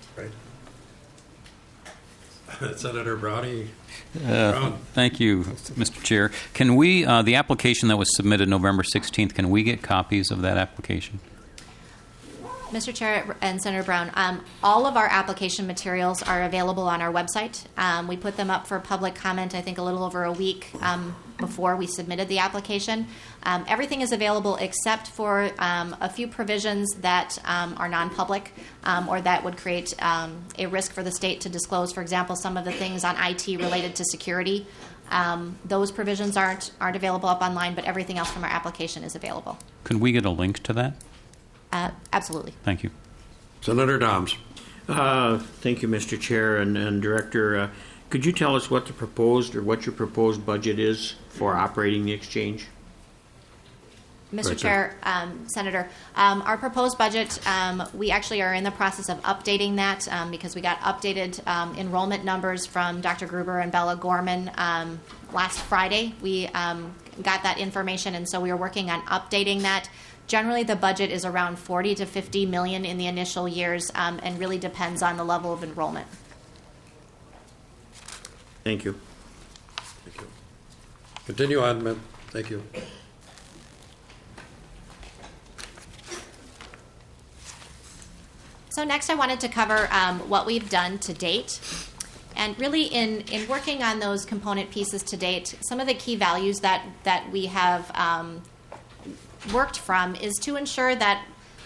Right. Senator Brownie. Thank you, Mr. Chair. Can we, the application that was submitted November 16th, can we get copies of that application? Mr. Chair and Senator Brown, all of our application materials are available on our website. We put them up for public comment, I think, a little over a week before we submitted the application. Everything is available except for a few provisions that are non-public or that would create a risk for the state to disclose. For example, some of the things on IT related to security. Those provisions aren't available up online, but everything else from our application is available. Could we get a link to that? Absolutely. Thank you. Senator Doms. Thank you, Mr. Chair and Director. Could you tell us what the proposed or what your proposed budget is for operating the exchange? Mr. Right Chair, Senator, our proposed budget, we actually are in the process of updating that because we got updated enrollment numbers from Dr. Gruber and Bella Gorman last Friday. We got that information, and so we are working on updating that. Generally, the budget is around $40 to $50 million in the initial years and really depends on the level of enrollment. Thank you. Thank you. Continue on. Thank you. So next I wanted to cover what we've done to date. And really in working on those component pieces to date, some of the key values that we have worked from is to ensure that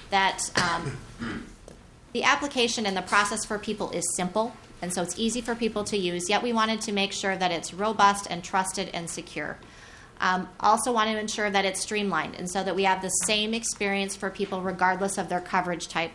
the application and the process for people is simple, and so it's easy for people to use, yet we wanted to make sure that it's robust and trusted and secure. Also want to ensure that it's streamlined, and so that we have the same experience for people regardless of their coverage type.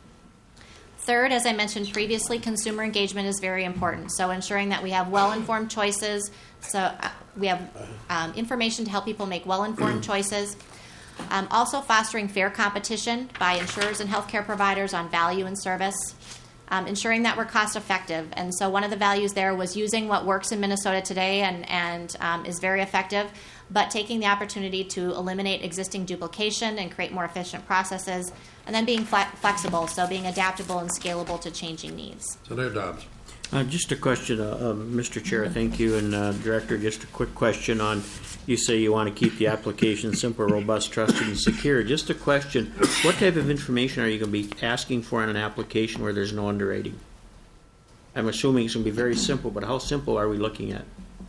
Third, as I mentioned previously, consumer engagement is very important. So ensuring that we have well-informed choices. So we have information to help people make well-informed choices. Also fostering fair competition by insurers and healthcare providers on value and service. Ensuring that we're cost effective. And so one of the values there was using what works in Minnesota today and is very effective, but taking the opportunity to eliminate existing duplication and create more efficient processes, and then being flexible, so being adaptable and scalable to changing needs. Senator Dobbs. Just a question, Mr. Chair, thank you, and Director, just a quick question on, you say you want to keep the application simple, robust, trusted, and secure. Just a question, what type of information are you going to be asking for in an application where there's no underwriting? I'm assuming it's going to be very simple, but how simple are we looking at?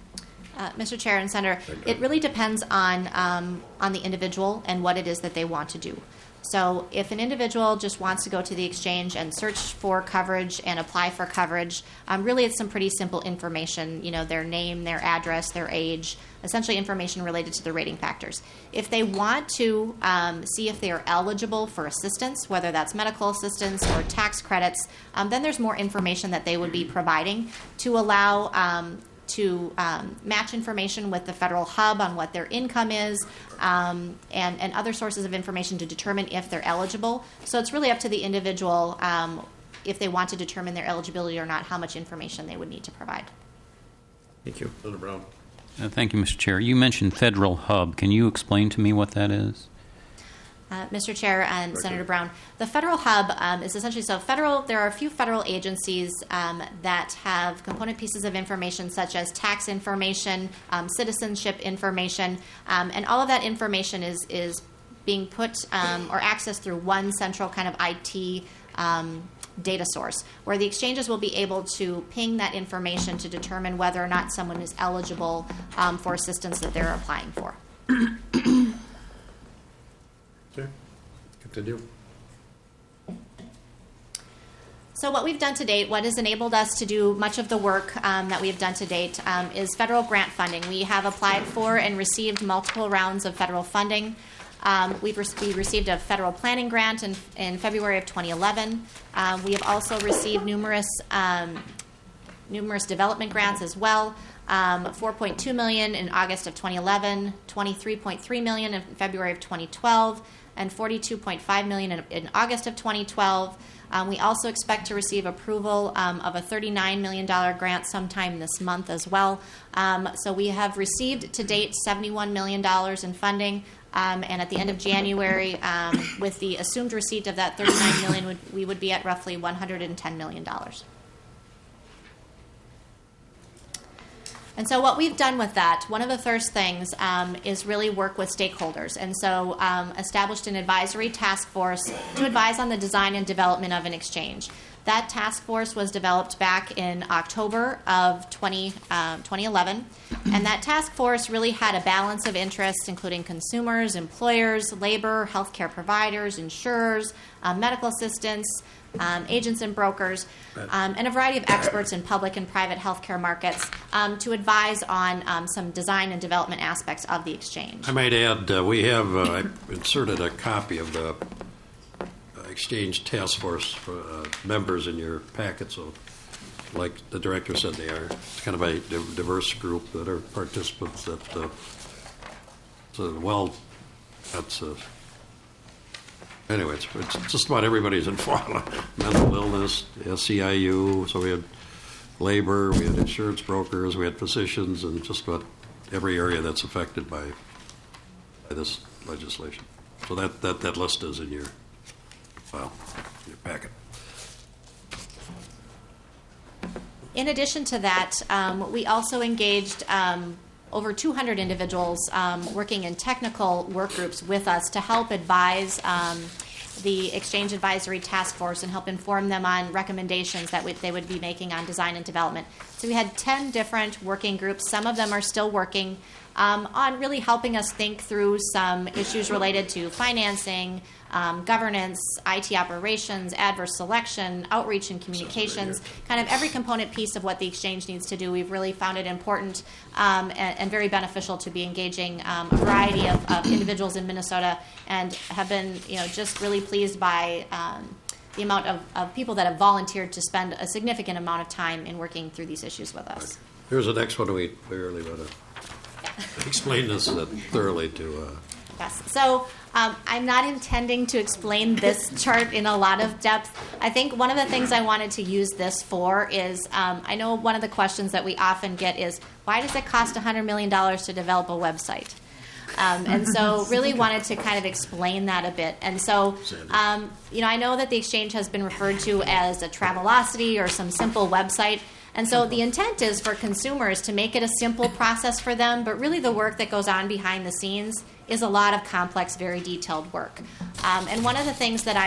Mr. Chair and Senator, it really depends on the individual and what it is that they want to do. So if an individual just wants to go to the exchange and search for coverage and apply for coverage, really it's some pretty simple information, their name, their address, their age, essentially information related to the rating factors. If they want to see if they are eligible for assistance, whether that's medical assistance or tax credits, then there's more information that they would be providing to allow to match information with the federal hub on what their income is and other sources of information to determine if they're eligible. So it's really up to the individual if they want to determine their eligibility or not, how much information they would need to provide. Thank you. Senator Brown. Thank you, Mr. Chair. You mentioned federal hub. Can you explain to me what that is? Mr. Chair and Senator Brown, the federal hub is essentially there are a few federal agencies that have component pieces of information such as tax information, citizenship information, and all of that information is being put or accessed through one central kind of IT data source, where the exchanges will be able to ping that information to determine whether or not someone is eligible for assistance that they're applying for. Okay. Continue. So what we've done to date, what has enabled us to do much of the work that we have done to date is federal grant funding. We have applied for and received multiple rounds of federal funding. We received a federal planning grant in February of 2011. We have also received numerous development grants as well. $4.2 million in August of 2011, $23.3 million in February of 2012, and $42.5 million in August of 2012. We also expect to receive approval of a $39 million grant sometime this month as well. So we have received to date $71 million in funding, and at the end of January, with the assumed receipt of that $39 million, we would be at roughly $110 million. And so what we've done with that, one of the first things is really work with stakeholders. And so established an advisory task force to advise on the design and development of an exchange. That task force was developed back in October of 2011. And that task force really had a balance of interests, including consumers, employers, labor, healthcare providers, insurers, medical assistants, agents and brokers, and a variety of experts in public and private healthcare markets to advise on some design and development aspects of the exchange. I might add, we have I inserted a copy of the Exchange Task Force members in your packet, so like the director said, they are kind of a diverse group that are participants that, anyway, it's just about everybody's involved. Mental illness, SEIU, so we had labor, we had insurance brokers, we had physicians, and just about every area that's affected by this legislation. So that list is in your file, in your packet. In addition to that, we also engaged over 200 individuals working in technical work groups with us to help advise the Exchange Advisory Task Force and help inform them on recommendations that they would be making on design and development. So we had 10 different working groups. Some of them are still working on really helping us think through some issues related to financing, governance, IT operations, adverse selection, outreach and communications, kind of every component piece of what the exchange needs to do. We've really found it important and very beneficial to be engaging a variety of individuals in Minnesota, and have been just really pleased by the amount of people that have volunteered to spend a significant amount of time in working through these issues with us. Here's the next one we really want to explain this thoroughly to. Yes. So I'm not intending to explain this chart in a lot of depth. I think one of the things I wanted to use this for is I know one of the questions that we often get is, why does it cost $100 million to develop a website? And so really wanted to kind of explain that a bit. And so, I know that the exchange has been referred to as a Travelocity or some simple website. And so the intent is for consumers to make it a simple process for them, but really the work that goes on behind the scenes is a lot of complex, very detailed work. And one of the things that's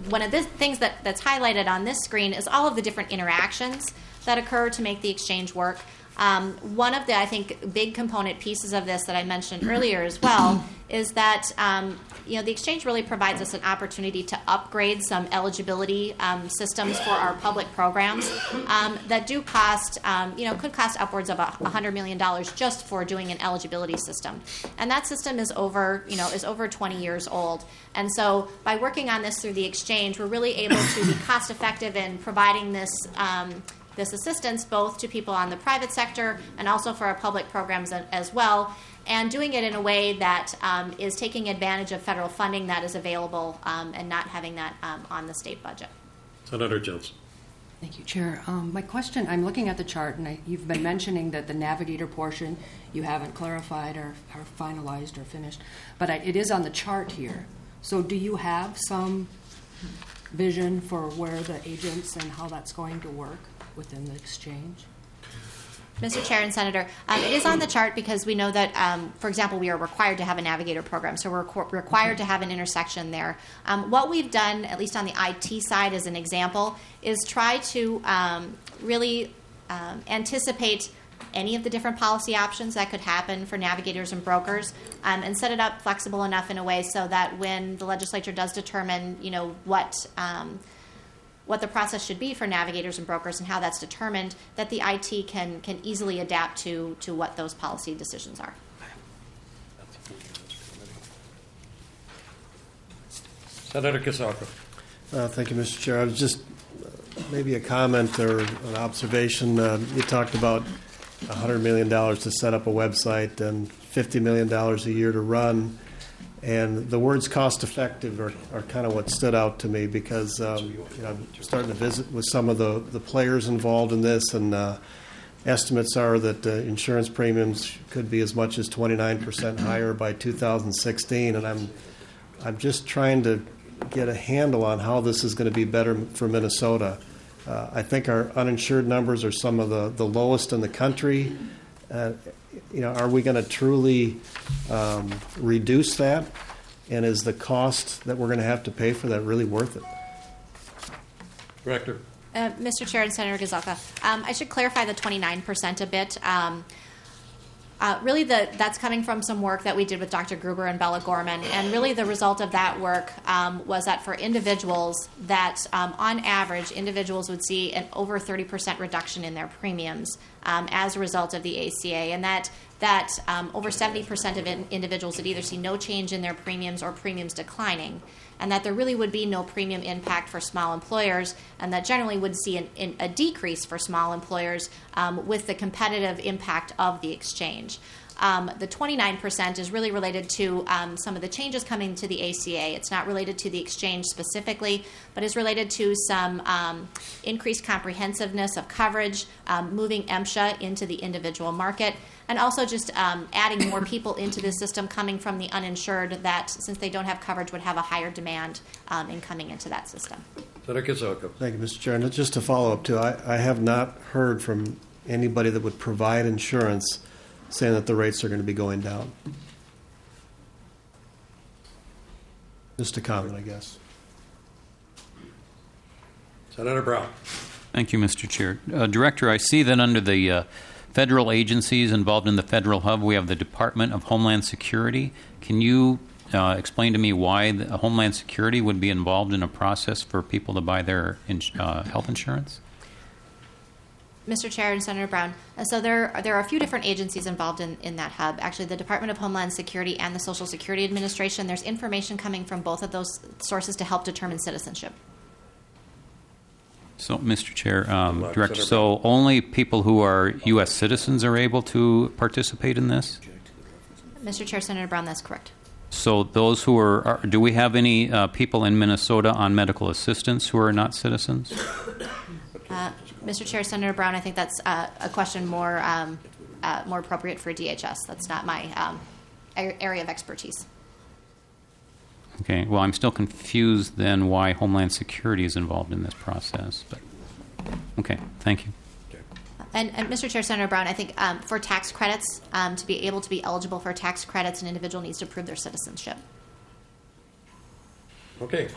highlighted on this screen is all of the different interactions that occur to make the exchange work. One of the, I think, big component pieces of this that I mentioned earlier as well is that the exchange really provides us an opportunity to upgrade some eligibility systems for our public programs that do cost, could cost upwards of $100 million just for doing an eligibility system. And that system is over 20 years old. And so by working on this through the exchange, we're really able to be cost effective in providing this assistance both to people on the private sector and also for our public programs as well, and doing it in a way that is taking advantage of federal funding that is available and not having that on the state budget. Senator Johnson. Thank you, Chair. My question, I'm looking at the chart, and you've been mentioning that the Navigator portion you haven't clarified or finalized or finished, but it is on the chart here. So do you have some vision for where the agents and how that's going to work within the exchange? Mr. Chair and Senator, it is on the chart because we know that, for example, we are required to have a Navigator program, so we're required to have an intersection there. What we've done, at least on the IT side as an example, is try to really anticipate any of the different policy options that could happen for navigators and brokers, and set it up flexible enough in a way so that when the legislature does determine, what the process should be for navigators and brokers and how that's determined, that the IT can easily adapt to what those policy decisions are. Senator Kisaka. Thank you, Mr. Chair. I was just maybe a comment or an observation. You talked about $100 million to set up a website and $50 million a year to run. And the words cost-effective are kind of what stood out to me because I'm starting to visit with some of the players involved in this, and estimates are that insurance premiums could be as much as 29% higher by 2016. And I'm just trying to get a handle on how this is going to be better for Minnesota. I think our uninsured numbers are some of the lowest in the country. Are we going to truly reduce that? And is the cost that we're going to have to pay for that really worth it? Director. Mr. Chair and Senator Gazelka, I should clarify the 29% a bit. Really, that's coming from some work that we did with Dr. Gruber and Bella Gorman, and really the result of that work was that for individuals, that on average, individuals would see an over 30% reduction in their premiums as a result of the ACA, and that over 70% of individuals would either see no change in their premiums or premiums declining, and that there really would be no premium impact for small employers, and that generally would see a decrease for small employers with the competitive impact of the exchange. The 29% is really related to some of the changes coming to the ACA. It's not related to the exchange specifically, but is related to some increased comprehensiveness of coverage, moving MSHA into the individual market, and also just adding more people into the system coming from the uninsured that, since they don't have coverage, would have a higher demand in coming into that system. Senator Gazelka. Thank you, Mr. Chair. And just to follow up, too, I have not heard from anybody that would provide insurance saying that the rates are going to be going down. Just a comment, I guess. Senator Brown. Thank you, Mr. Chair. Director, I see that under the federal agencies involved in the Federal Hub, we have the Department of Homeland Security. Can you explain to me why the Homeland Security would be involved in a process for people to buy their health insurance? Mr. Chair and Senator Brown, so there are a few different agencies involved in that hub. Actually, the Department of Homeland Security and the Social Security Administration. There's information coming from both of those sources to help determine citizenship. So, Mr. Chair, Director, so only people who are U.S. citizens are able to participate in this? Mr. Chair, Senator Brown, that's correct. So those who are do we have any people in Minnesota on medical assistance who are not citizens? Mr. Chair, Senator Brown, I think that's a question more appropriate for DHS. That's not my area of expertise. Okay. Well, I'm still confused then why Homeland Security is involved in this process. But okay, thank you. And Mr. Chair, Senator Brown, I think for tax credits, to be able to be eligible for tax credits, an individual needs to prove their citizenship. Okay.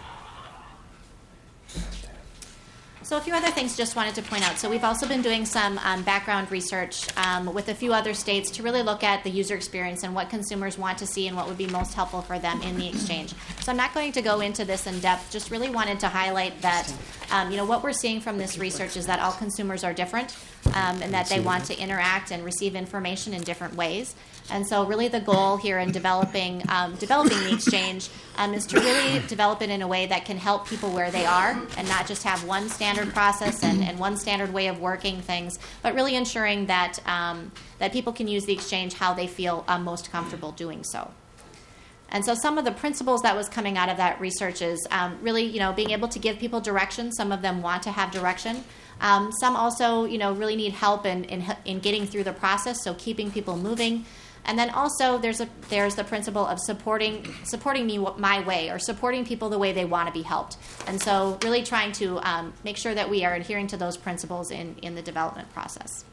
So a few other things just wanted to point out. So we've also been doing some background research with a few other states to really look at the user experience and what consumers want to see and what would be most helpful for them in the exchange. So I'm not going to go into this in depth, just really wanted to highlight that what we're seeing from this research is that all consumers are different and that they want to interact and receive information in different ways. And so really the goal here in developing the exchange is to really develop it in a way that can help people where they are and not just have one standard process and one standard way of working things, but really ensuring that that people can use the exchange how they feel most comfortable doing so. And so some of the principles that was coming out of that research is really, being able to give people direction. Some of them want to have direction. Some also, really need help in getting through the process, so keeping people moving. And then also there's the principle of supporting me my way, or supporting people the way they want to be helped. And so really trying to make sure that we are adhering to those principles in the development process.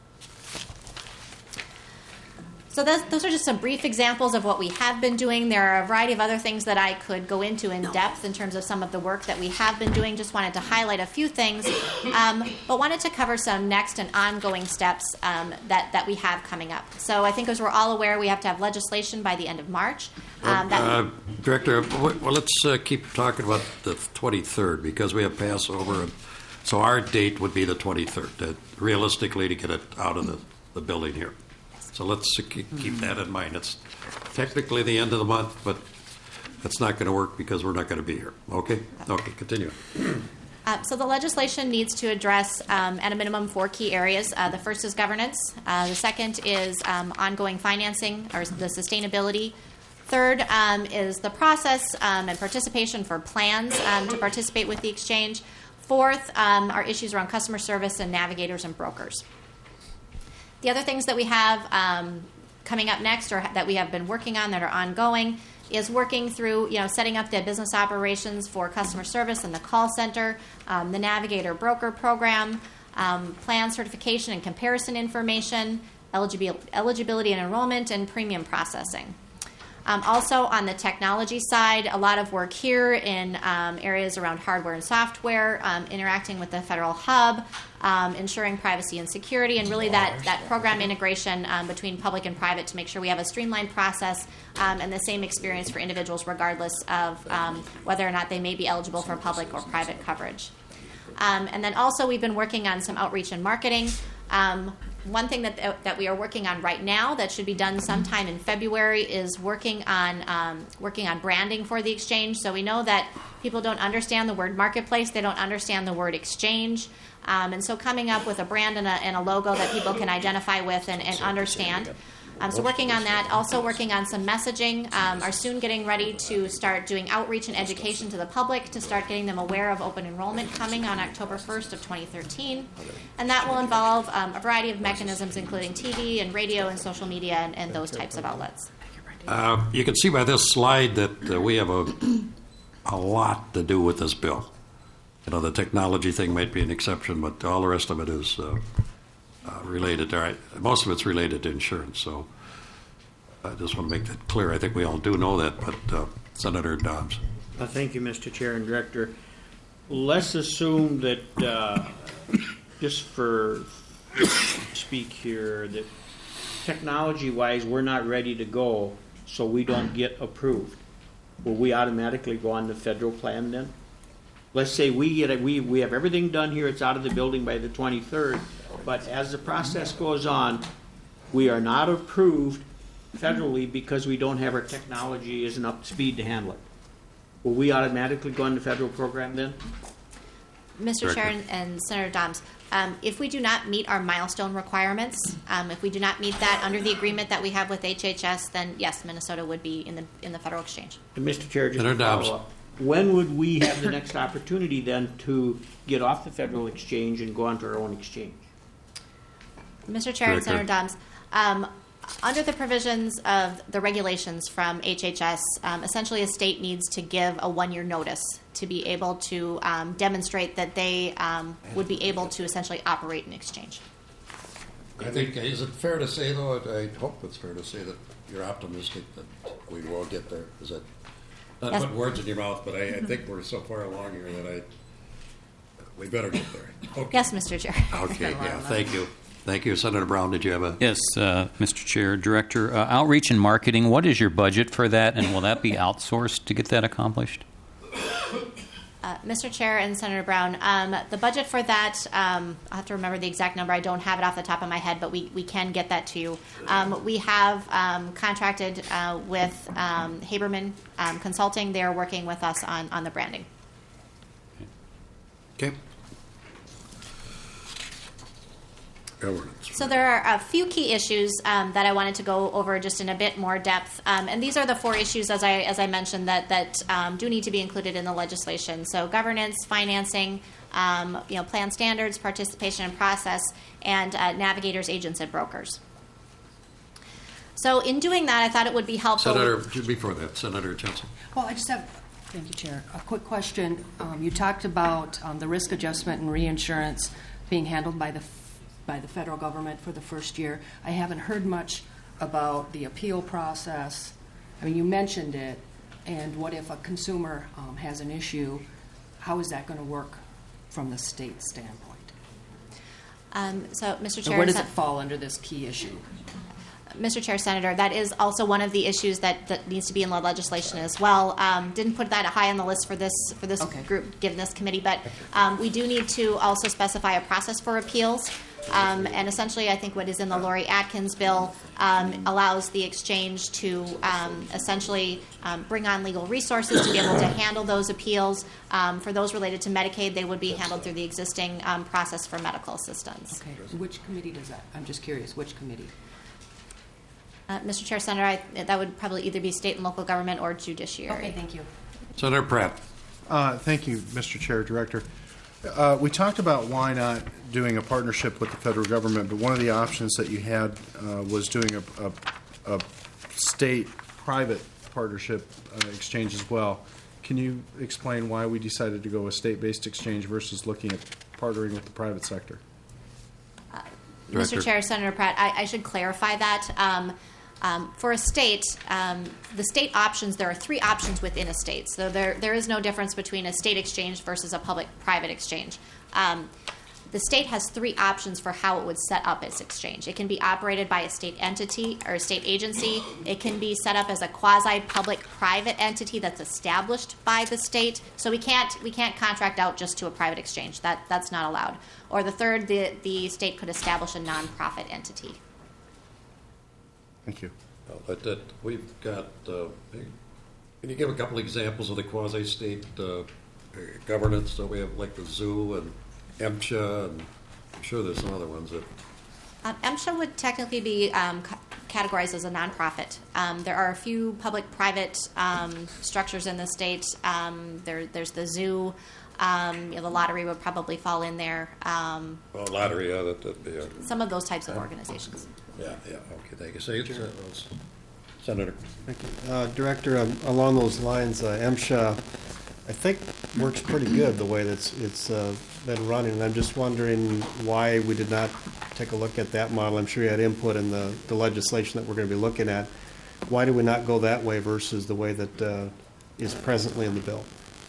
So those are just some brief examples of what we have been doing. There are a variety of other things that I could go into in depth in terms of some of the work that we have been doing. Just wanted to highlight a few things, but wanted to cover some next and ongoing steps that we have coming up. So I think, as we're all aware, we have to have legislation by the end of March. Director, well, let's keep talking about the 23rd, because we have Passover, and so our date would be the 23rd, realistically, to get it out of the building here. So let's keep that in mind. It's technically the end of the month, but that's not going to work because we're not going to be here. Okay? Okay, continue. So the legislation needs to address, at a minimum, 4 key areas. The first is governance. The second is ongoing financing, or the sustainability. Third is the process and participation for plans to participate with the exchange. Fourth are issues around customer service and navigators and brokers. The other things that we have coming up next, or that we have been working on that are ongoing, is working through, setting up the business operations for customer service and the call center, the navigator broker program, plan certification and comparison information, eligibility and enrollment, and premium processing. Also, on the technology side, a lot of work here in areas around hardware and software, interacting with the federal hub, ensuring privacy and security, and really that program integration between public and private to make sure we have a streamlined process and the same experience for individuals regardless of whether or not they may be eligible for public or private coverage. And then also we've been working on some outreach and marketing. One thing that we are working on right now that should be done sometime in February is working on branding for the exchange. So we know that people don't understand the word marketplace, they don't understand the word exchange, and so coming up with a brand and a logo that people can identify with and understand. So working on that, also working on some messaging, are soon getting ready to start doing outreach and education to the public to start getting them aware of open enrollment coming on October 1st of 2013. And that will involve a variety of mechanisms, including TV and radio and social media and those types of outlets. You can see by this slide that we have a lot to do with this bill. You know, the technology thing might be an exception, but all the rest of it is related to, most of it's related to insurance. So I just want to make that clear. I think we all do know that, but Senator Dobbs. Thank you, Mr. Chair and Director. Let's assume that, just for speak here, that technology-wise we're not ready to go, so we don't get approved. Will we automatically go on the federal plan then? Let's say we have everything done here, it's out of the building by the 23rd, but as the process goes on, we are not approved federally because we don't have our technology isn't up to speed to handle it. Will we automatically go on the federal program then? Mr. Chair and Senator Dobbs, if we do not meet our milestone requirements, if we do not meet that under the agreement that we have with HHS, then yes, Minnesota would be in the federal exchange. And Mr. Chair, just Senator to Dobbs. follow up, when would we have the next opportunity then to get off the federal exchange and go onto our own exchange? Mr. Chair and Senator Dobbs, under the provisions of the regulations from HHS, essentially a state needs to give a 1-year notice to be able to demonstrate that they would be able to essentially operate an exchange. I think, is it fair to say, though, I hope it's fair to say that you're optimistic that we will get there? Is that, not Yes. putting words in your mouth, but I think we're so far along here that we better get there. Okay. Yes, Mr. Chair. Okay, yeah, thank you. Thank you. Senator Brown, did you have a... Yes, Mr. Chair, Director. Outreach and marketing, what is your budget for that, and will that be outsourced to get that accomplished? Mr. Chair and Senator Brown, the budget for that, I'll have to remember the exact number. I don't have it off the top of my head, but we can get that to you. We have contracted with Haberman Consulting. They are working with us on the branding. Okay. Governance. So there are a few key issues that I wanted to go over just in a bit more depth, and these are the 4 issues, as I mentioned, that do need to be included in the legislation. So governance, financing, plan standards, participation and process, and navigators, agents, and brokers. So in doing that, I thought it would be helpful. Senator, before that, Senator Jensen. Well, I just have, thank you, Chair. A quick question. You talked about the risk adjustment and reinsurance being handled by the federal government for the first year. I haven't heard much about the appeal process. I mean, you mentioned it, and what if a consumer has an issue? How is that going to work from the state standpoint? So, Mr. So Chair, where does it fall under this key issue? Mr. Chair, Senator, that is also one of the issues that needs to be in the legislation as well. Didn't put that high on the list for this Okay. group, given this committee, but we do need to also specify a process for appeals. And essentially, I think what is in the Lori Atkins bill allows the exchange to essentially bring on legal resources to be able to handle those appeals. For those related to Medicaid, they would be handled through the existing process for medical assistance. Okay. Which committee does that? I'm just curious. Which committee? Mr. Chair, Senator, that would probably either be state and local government or judiciary. Okay, thank you. Senator Pratt. Thank you, Mr. Chair, Director. We talked about why not doing a partnership with the federal government, but one of the options that you had was doing a state-private partnership exchange as well. Can you explain why we decided to go a state-based exchange versus looking at partnering with the private sector? Director. Mr. Chair, Senator Pratt, I should clarify that. For a state, the state options, there are 3 options within a state. So there is no difference between a state exchange versus a public-private exchange. The state has 3 options for how it would set up its exchange. It can be operated by a state entity or a state agency. It can be set up as a quasi-public-private entity that's established by the state. So we can't contract out just to a private exchange. That's not allowed. Or the third, the state could establish a nonprofit entity. Thank you. We've got. Can you give a couple examples of the quasi-state governance? So we have like the zoo and MCHA, and I'm sure there's some other ones that. MCHA would technically be categorized as a nonprofit. There are a few public-private structures in the state. There's the zoo. The lottery would probably fall in there. Lottery, yeah, that'd be. Some of those types of organizations. Yeah. Okay, thank you. Senator. Thank you. Director, along those lines, MSHA, I think, works pretty good the way that it's been running, and I'm just wondering why we did not take a look at that model. I'm sure you had input in the legislation that we're going to be looking at. Why do we not go that way versus the way that is presently in the bill?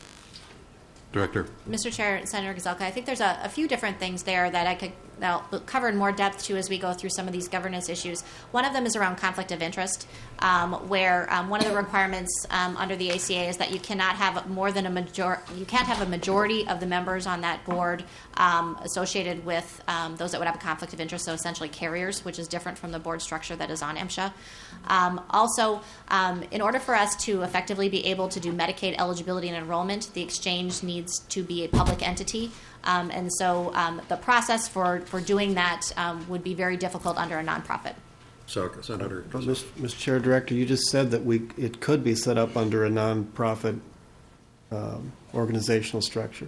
Director. Mr. Chair, Senator Gazelka, I think there's a few different things there that I'll cover in more depth too as we go through some of these governance issues. One of them is around conflict of interest, where one of the requirements under the ACA is that you cannot have more than you can't have a majority of the members on that board associated with those that would have a conflict of interest, so essentially carriers, which is different from the board structure that is on MSHA. Also, in order for us to effectively be able to do Medicaid eligibility and enrollment, the exchange needs to be a public entity. And so the process for doing that would be very difficult under a nonprofit. So, Senator. Mr. Chair, Director, you just said that it could be set up under a nonprofit organizational structure.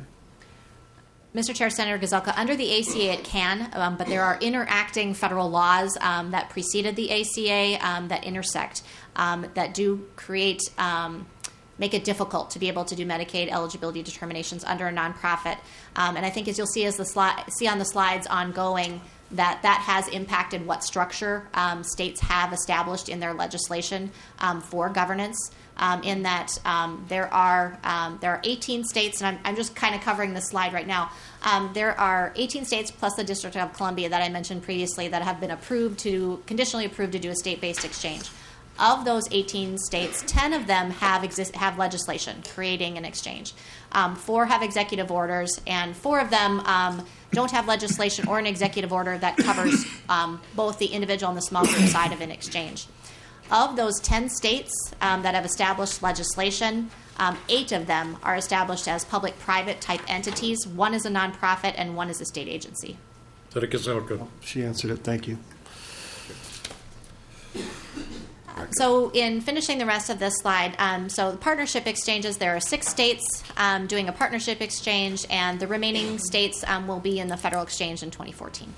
Mr. Chair, Senator Gazelka, under the ACA it can, but there are interacting federal laws that preceded the ACA that intersect, that do create, make it difficult to be able to do Medicaid eligibility determinations under a nonprofit. And I think as you'll see see on the slides ongoing, that has impacted what structure states have established in their legislation for governance. In that there are 18 states, and I'm just kind of covering this slide right now. There are 18 states plus the District of Columbia that I mentioned previously that have been conditionally approved to do a state-based exchange. Of those 18 states, 10 of them have legislation creating an exchange. 4 have executive orders, and 4 of them don't have legislation or an executive order that covers both the individual and the small group side of an exchange. Of those 10 states that have established legislation, 8 of them are established as public-private type entities. 1 is a nonprofit and 1 is a state agency. Senator Gazelka. She answered it. Thank you. So in finishing the rest of this slide, so the partnership exchanges, there are 6 states doing a partnership exchange, and the remaining states will be in the federal exchange in 2014.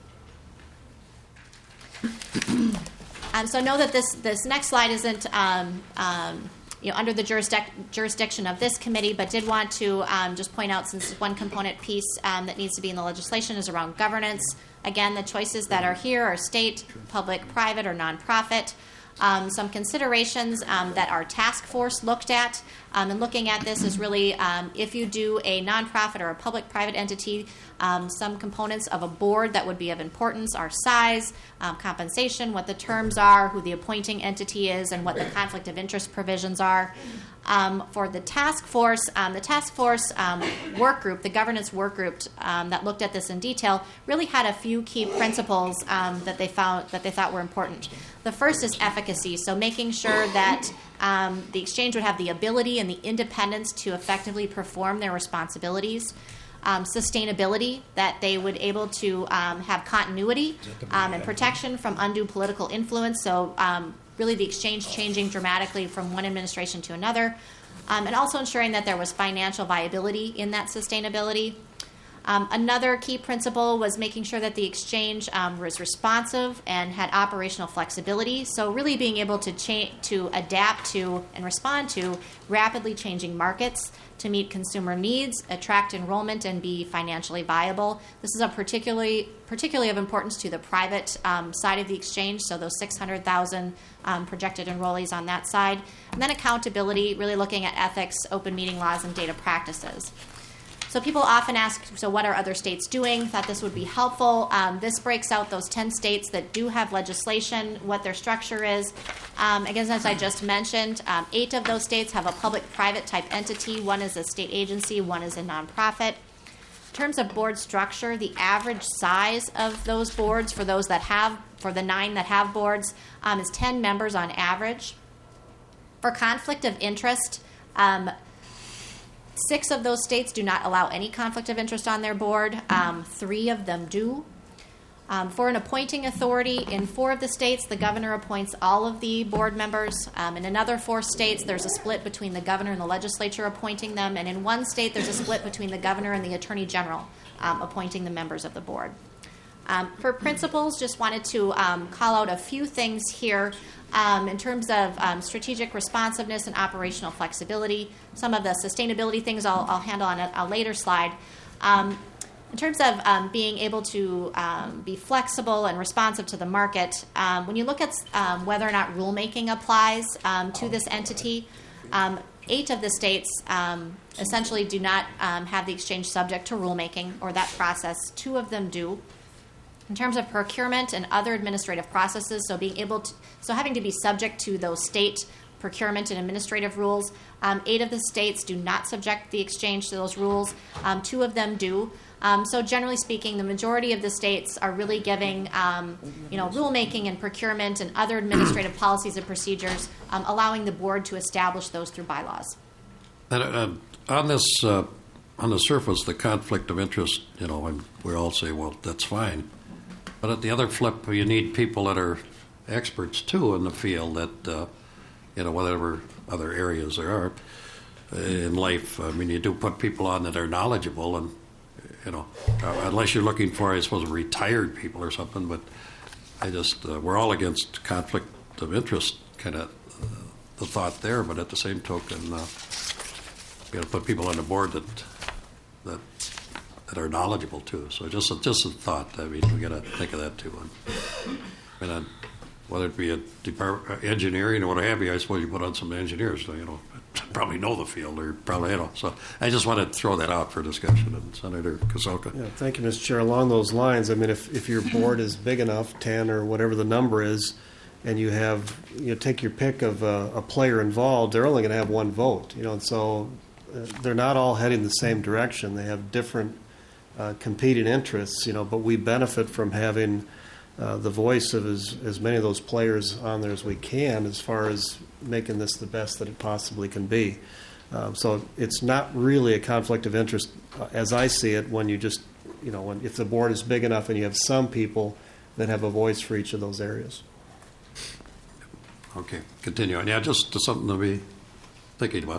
So know that this next slide isn't under the jurisdiction of this committee, but did want to just point out, since one component piece that needs to be in the legislation is around governance. Again, the choices that are here are state, public, private, or nonprofit. Some considerations that our task force looked at in looking at this is really if you do a nonprofit or a public-private entity, some components of a board that would be of importance are size, compensation, what the terms are, who the appointing entity is, and what the conflict of interest provisions are. For the task force work group, the governance work group that looked at this in detail, really had a few key principles that they thought were important. The first is efficacy, so making sure that the exchange would have the ability and the independence to effectively perform their responsibilities. Sustainability, that they would able to have continuity and protection from undue political influence, so really the exchange changing dramatically from one administration to another, and also ensuring that there was financial viability in that sustainability. Another key principle was making sure that the exchange was responsive and had operational flexibility. So really being able to adapt to and respond to rapidly changing markets to meet consumer needs, attract enrollment, and be financially viable. This is particularly of importance to the private side of the exchange, so those 600,000 projected enrollees on that side. And then accountability, really looking at ethics, open meeting laws, and data practices. So people often ask, so what are other states doing? Thought this would be helpful. This breaks out those 10 states that do have legislation, what their structure is. Again, as I just mentioned, 8 of those states have a public-private type entity. 1 is a state agency, 1 is a nonprofit. In terms of board structure, the average size of those boards for the 9 that have boards is 10 members on average. For conflict of interest, 6 of those states do not allow any conflict of interest on their board. 3 of them do. For an appointing authority, in 4 of the states, the governor appoints all of the board members. In another 4 states, there's a split between the governor and the legislature appointing them. And in 1 state, there's a split between the governor and the attorney general appointing the members of the board. For principles, just wanted to call out a few things here. In terms of strategic responsiveness and operational flexibility. Some of the sustainability things I'll handle on a later slide. In terms of being able to be flexible and responsive to the market, when you look at whether or not rulemaking applies to this entity, 8 of the states essentially do not have the exchange subject to rulemaking or that process. 2 of them do. In terms of procurement and other administrative processes, so having to be subject to those state procurement and administrative rules, 8 of the states do not subject the exchange to those rules. 2 of them do. So generally speaking, the majority of the states are really giving, rulemaking and procurement and other administrative policies and procedures, allowing the board to establish those through bylaws. And on this, on the surface, the conflict of interest, and we all say, well, that's fine. But at the other flip, you need people that are experts too in the field that, whatever other areas there are in life. I mean, you do put people on that are knowledgeable, and unless you're looking for, I suppose, retired people or something. But we're all against conflict of interest, kind of the thought there. But at the same token, you got to put people on the board that are knowledgeable too. So just a thought. I mean, we got to think of that too. And whether it be a engineering or what have you, I suppose you put on some engineers, probably know the field or probably, So I just wanted to throw that out for discussion. And Senator Kasoka. Yeah, thank you, Mr. Chair. Along those lines, I mean, if your board is big enough, 10 or whatever the number is, and you take your pick of a player involved, they're only going to have 1 vote. And so they're not all heading the same direction. They have different competing interests, but we benefit from having the voice of as many of those players on there as we can as far as making this the best that it possibly can be. So it's not really a conflict of interest as I see it when you just, if the board is big enough and you have some people that have a voice for each of those areas. Okay, continue on. Yeah, just something to be thinking about.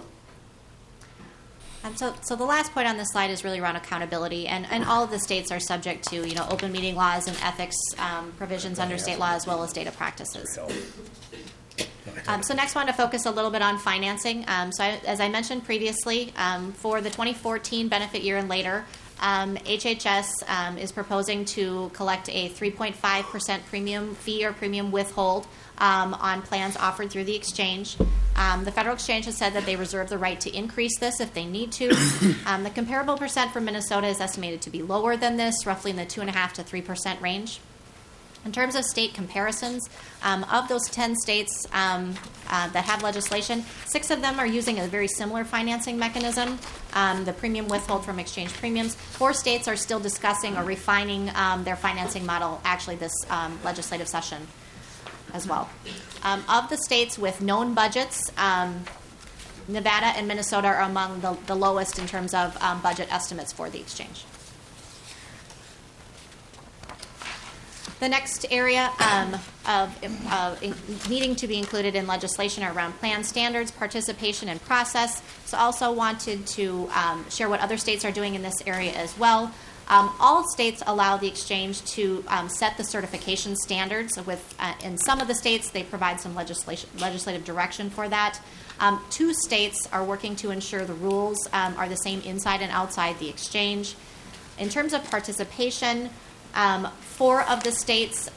So the last point on this slide is really around accountability, and all of the states are subject to open meeting laws and ethics provisions under state law as well as data practices. So next, I want to focus a little bit on financing. As I mentioned previously, for the 2014 benefit year and later, HHS is proposing to collect a 3.5% premium fee or premium withhold on plans offered through the exchange. The federal exchange has said that they reserve the right to increase this if they need to. The comparable percent for Minnesota is estimated to be lower than this, roughly in the 2.5% to 3% range. In terms of state comparisons, of those 10 states that have legislation, 6 of them are using a very similar financing mechanism, the premium withhold from exchange premiums. 4 states are still discussing or refining their financing model, actually this legislative session as well. Of the states with known budgets, Nevada and Minnesota are among the lowest in terms of budget estimates for the exchange. The next area of needing to be included in legislation are around plan standards, participation, and process. So also wanted to share what other states are doing in this area as well. All states allow the exchange to set the certification standards. In some of the states, they provide some legislative direction for that. 2 states are working to ensure the rules are the same inside and outside the exchange. In terms of participation, 6 of the states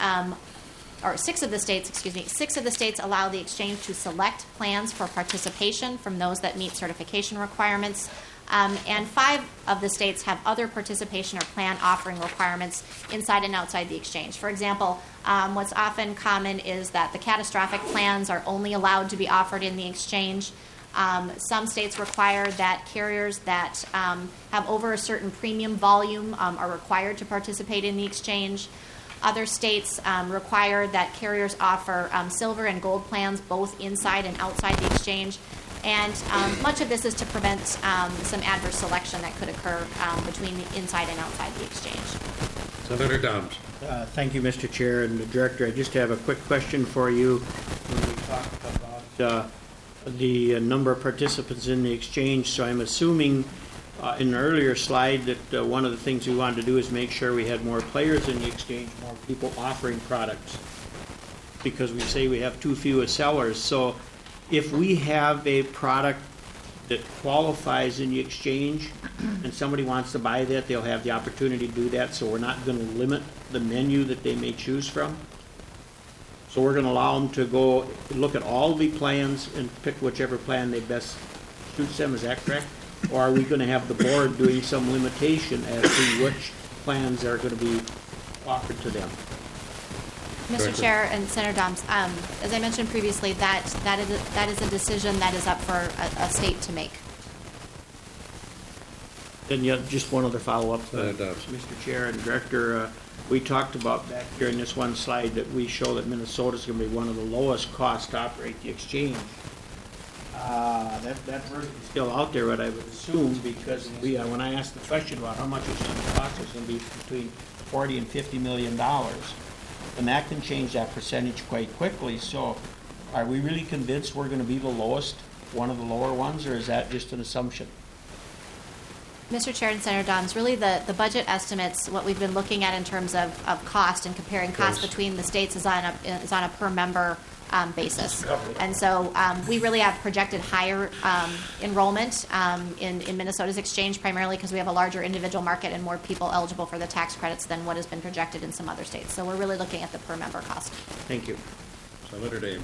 allow the exchange to select plans for participation from those that meet certification requirements. And 5 of the states have other participation or plan offering requirements inside and outside the exchange. For example, what's often common is that the catastrophic plans are only allowed to be offered in the exchange. Some states require that carriers that have over a certain premium volume are required to participate in the exchange. Other states require that carriers offer silver and gold plans both inside and outside the exchange. And much of this is to prevent some adverse selection that could occur between the inside and outside the exchange. Senator Downs. Thank you, Mr. Chair and the Director. I just have a quick question for you. When we talked about the number of participants in the exchange, so I'm assuming in an earlier slide that one of the things we wanted to do is make sure we had more players in the exchange, more people offering products, because we say we have too few sellers. So if we have a product that qualifies in the exchange and somebody wants to buy that, they'll have the opportunity to do that, so we're not going to limit the menu that they may choose from. So we're going to allow them to go look at all the plans and pick whichever plan they best suits them. Is that correct? Or are we going to have the board doing some limitation as to which plans are going to be offered to them? Mr. Chair and Senator Doms, as I mentioned previously, that is a decision that is up for a state to make. Then just one other follow-up, Mr. Chair and Director. We talked about back here in this one slide that we show that Minnesota is going to be one of the lowest cost to operate the exchange. That version is still out there, but I would assume, because when I asked the question about how much it's going to cost, it's going to be between $40 and $50 million. And that can change that percentage quite quickly. So are we really convinced we're going to be the lowest, one of the lower ones, or is that just an assumption? Mr. Chair and Senator Doms, really the budget estimates, what we've been looking at in terms of cost and comparing costs between the states is on a per member basis. And so we really have projected higher enrollment in Minnesota's exchange, primarily because we have a larger individual market and more people eligible for the tax credits than what has been projected in some other states. So we're really looking at the per member cost. Thank you. Senator Dames.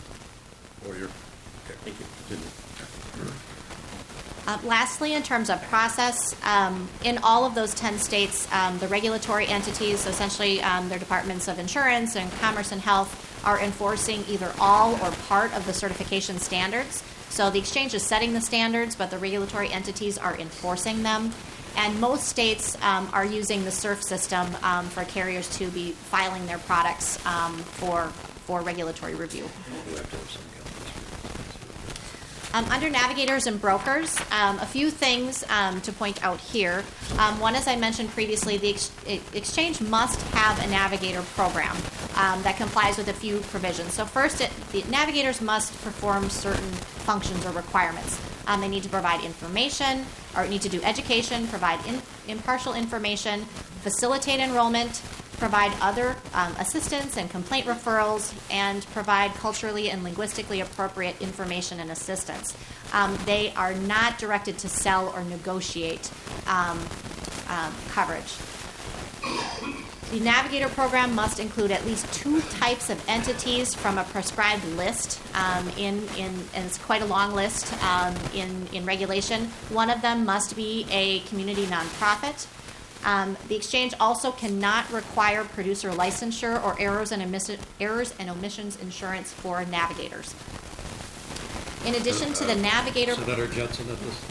Thank you. Lastly, in terms of process, in all of those 10 states, the regulatory entities, so essentially their departments of insurance and commerce and health, are enforcing either all or part of the certification standards. So the exchange is setting the standards, but the regulatory entities are enforcing them. And most states are using the SURF system for carriers to be filing their products for regulatory review. Under navigators and brokers, a few things to point out here. One, as I mentioned previously, the exchange must have a navigator program that complies with a few provisions. So first, the navigators must perform certain functions or requirements. They need to provide information, or need to do education, provide impartial information, facilitate enrollment, provide other assistance and complaint referrals, and provide culturally and linguistically appropriate information and assistance. They are not directed to sell or negotiate coverage. The Navigator program must include at least 2 types of entities from a prescribed list, and it's quite a long list in regulation. One of them must be a community nonprofit. The exchange also cannot require producer licensure or errors and omissions insurance for navigators. In addition to the navigator, Senator Jensen, at this.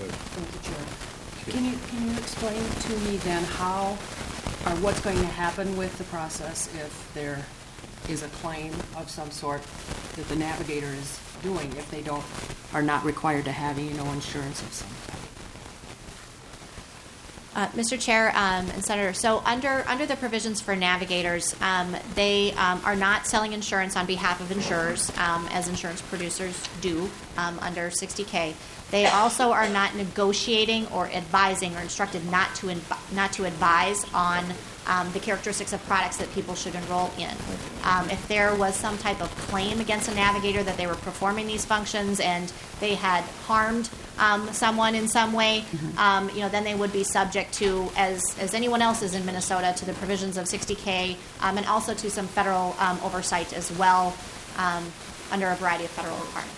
Can you explain to me then how or what's going to happen with the process if there is a claim of some sort that the navigator is doing if they are not required to have insurance of some type? Mr. Chair and Senator, so under the provisions for navigators, they are not selling insurance on behalf of insurers, as insurance producers do under 60K. They also are not negotiating or advising or instructed not to advise on the characteristics of products that people should enroll in. If there was some type of claim against a navigator that they were performing these functions and they had harmed someone in some way, then they would be subject to, as anyone else is in Minnesota, to the provisions of 60K and also to some federal oversight as well under a variety of federal requirements.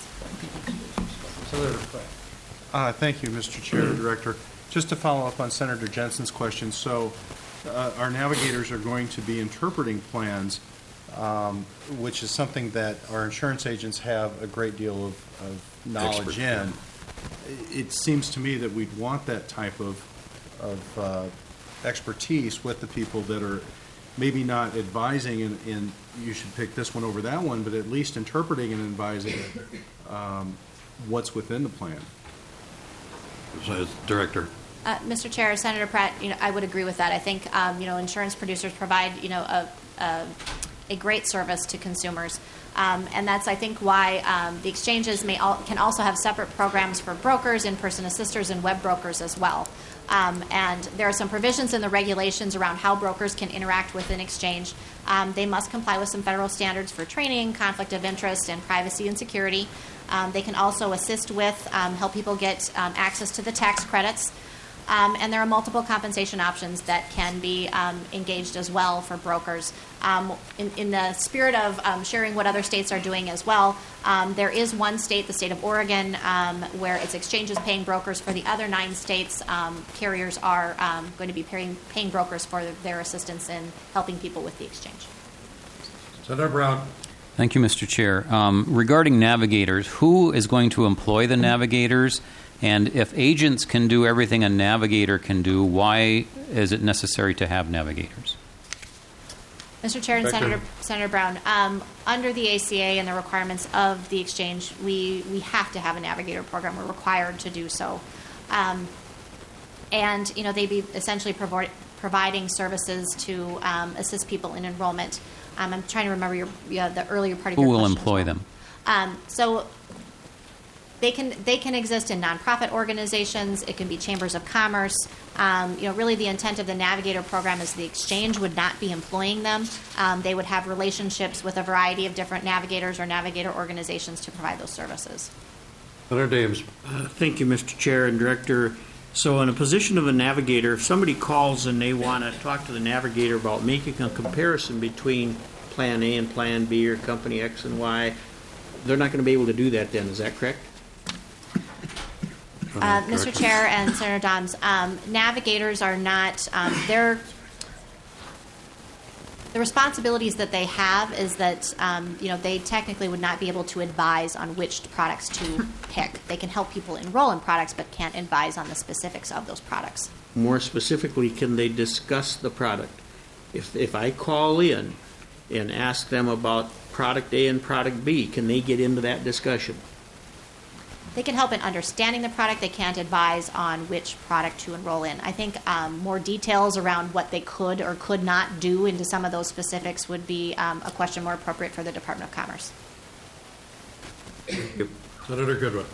Thank you, Mr. Chair and Director. Just to follow up on Senator Jensen's question, so our navigators are going to be interpreting plans, which is something that our insurance agents have a great deal of knowledge in. It seems to me that we'd want that type of expertise with the people that are maybe not advising and you should pick this one over that one, but at least interpreting and advising what's within the plan. Director. Mr. Chair, Senator Pratt, I would agree with that. I think insurance producers provide a great service to consumers, and that's I think why the exchanges can also have separate programs for brokers, in-person assisters, and web brokers as well. And there are some provisions in the regulations around how brokers can interact with an exchange. They must comply with some federal standards for training, conflict of interest, and privacy and security. They can also assist with, help people get access to the tax credits. And there are multiple compensation options that can be engaged as well for brokers. In the spirit of sharing what other states are doing as well, there is one state, the state of Oregon, where its exchanges paying brokers. For the other 9 states, carriers are going to be paying brokers for their assistance in helping people with the exchange. Senator Brown. Thank you, Mr. Chair. Regarding navigators, who is going to employ the navigators? And if agents can do everything a navigator can do, why is it necessary to have navigators? Mr. Chair and Senator Brown, under the ACA and the requirements of the exchange, we have to have a navigator program. We're required to do so. And they'd be essentially providing services to assist people in enrollment. I'm trying to remember the earlier part of your question. Who will employ them? So they can exist in nonprofit organizations. It can be chambers of commerce. Really the intent of the Navigator program is the exchange would not be employing them. They would have relationships with a variety of different navigators or navigator organizations to provide those services. Senator Davis. Thank you, Mr. Chair and Director. So in a position of a navigator, if somebody calls and they want to talk to the navigator about making a comparison between Plan A and Plan B or Company X and Y, they're not going to be able to do that then. Is that correct? Mr. Chair and Senator Doms, navigators are not, the responsibilities that they have is that, they technically would not be able to advise on which products to pick. They can help people enroll in products, but can't advise on the specifics of those products. More specifically, can they discuss the product? If I call in and ask them about product A and product B, can they get into that discussion? They can help in understanding the product. They can't advise on which product to enroll in. I think more details around what they could or could not do into some of those specifics would be a question more appropriate for the Department of Commerce. Senator Goodwin.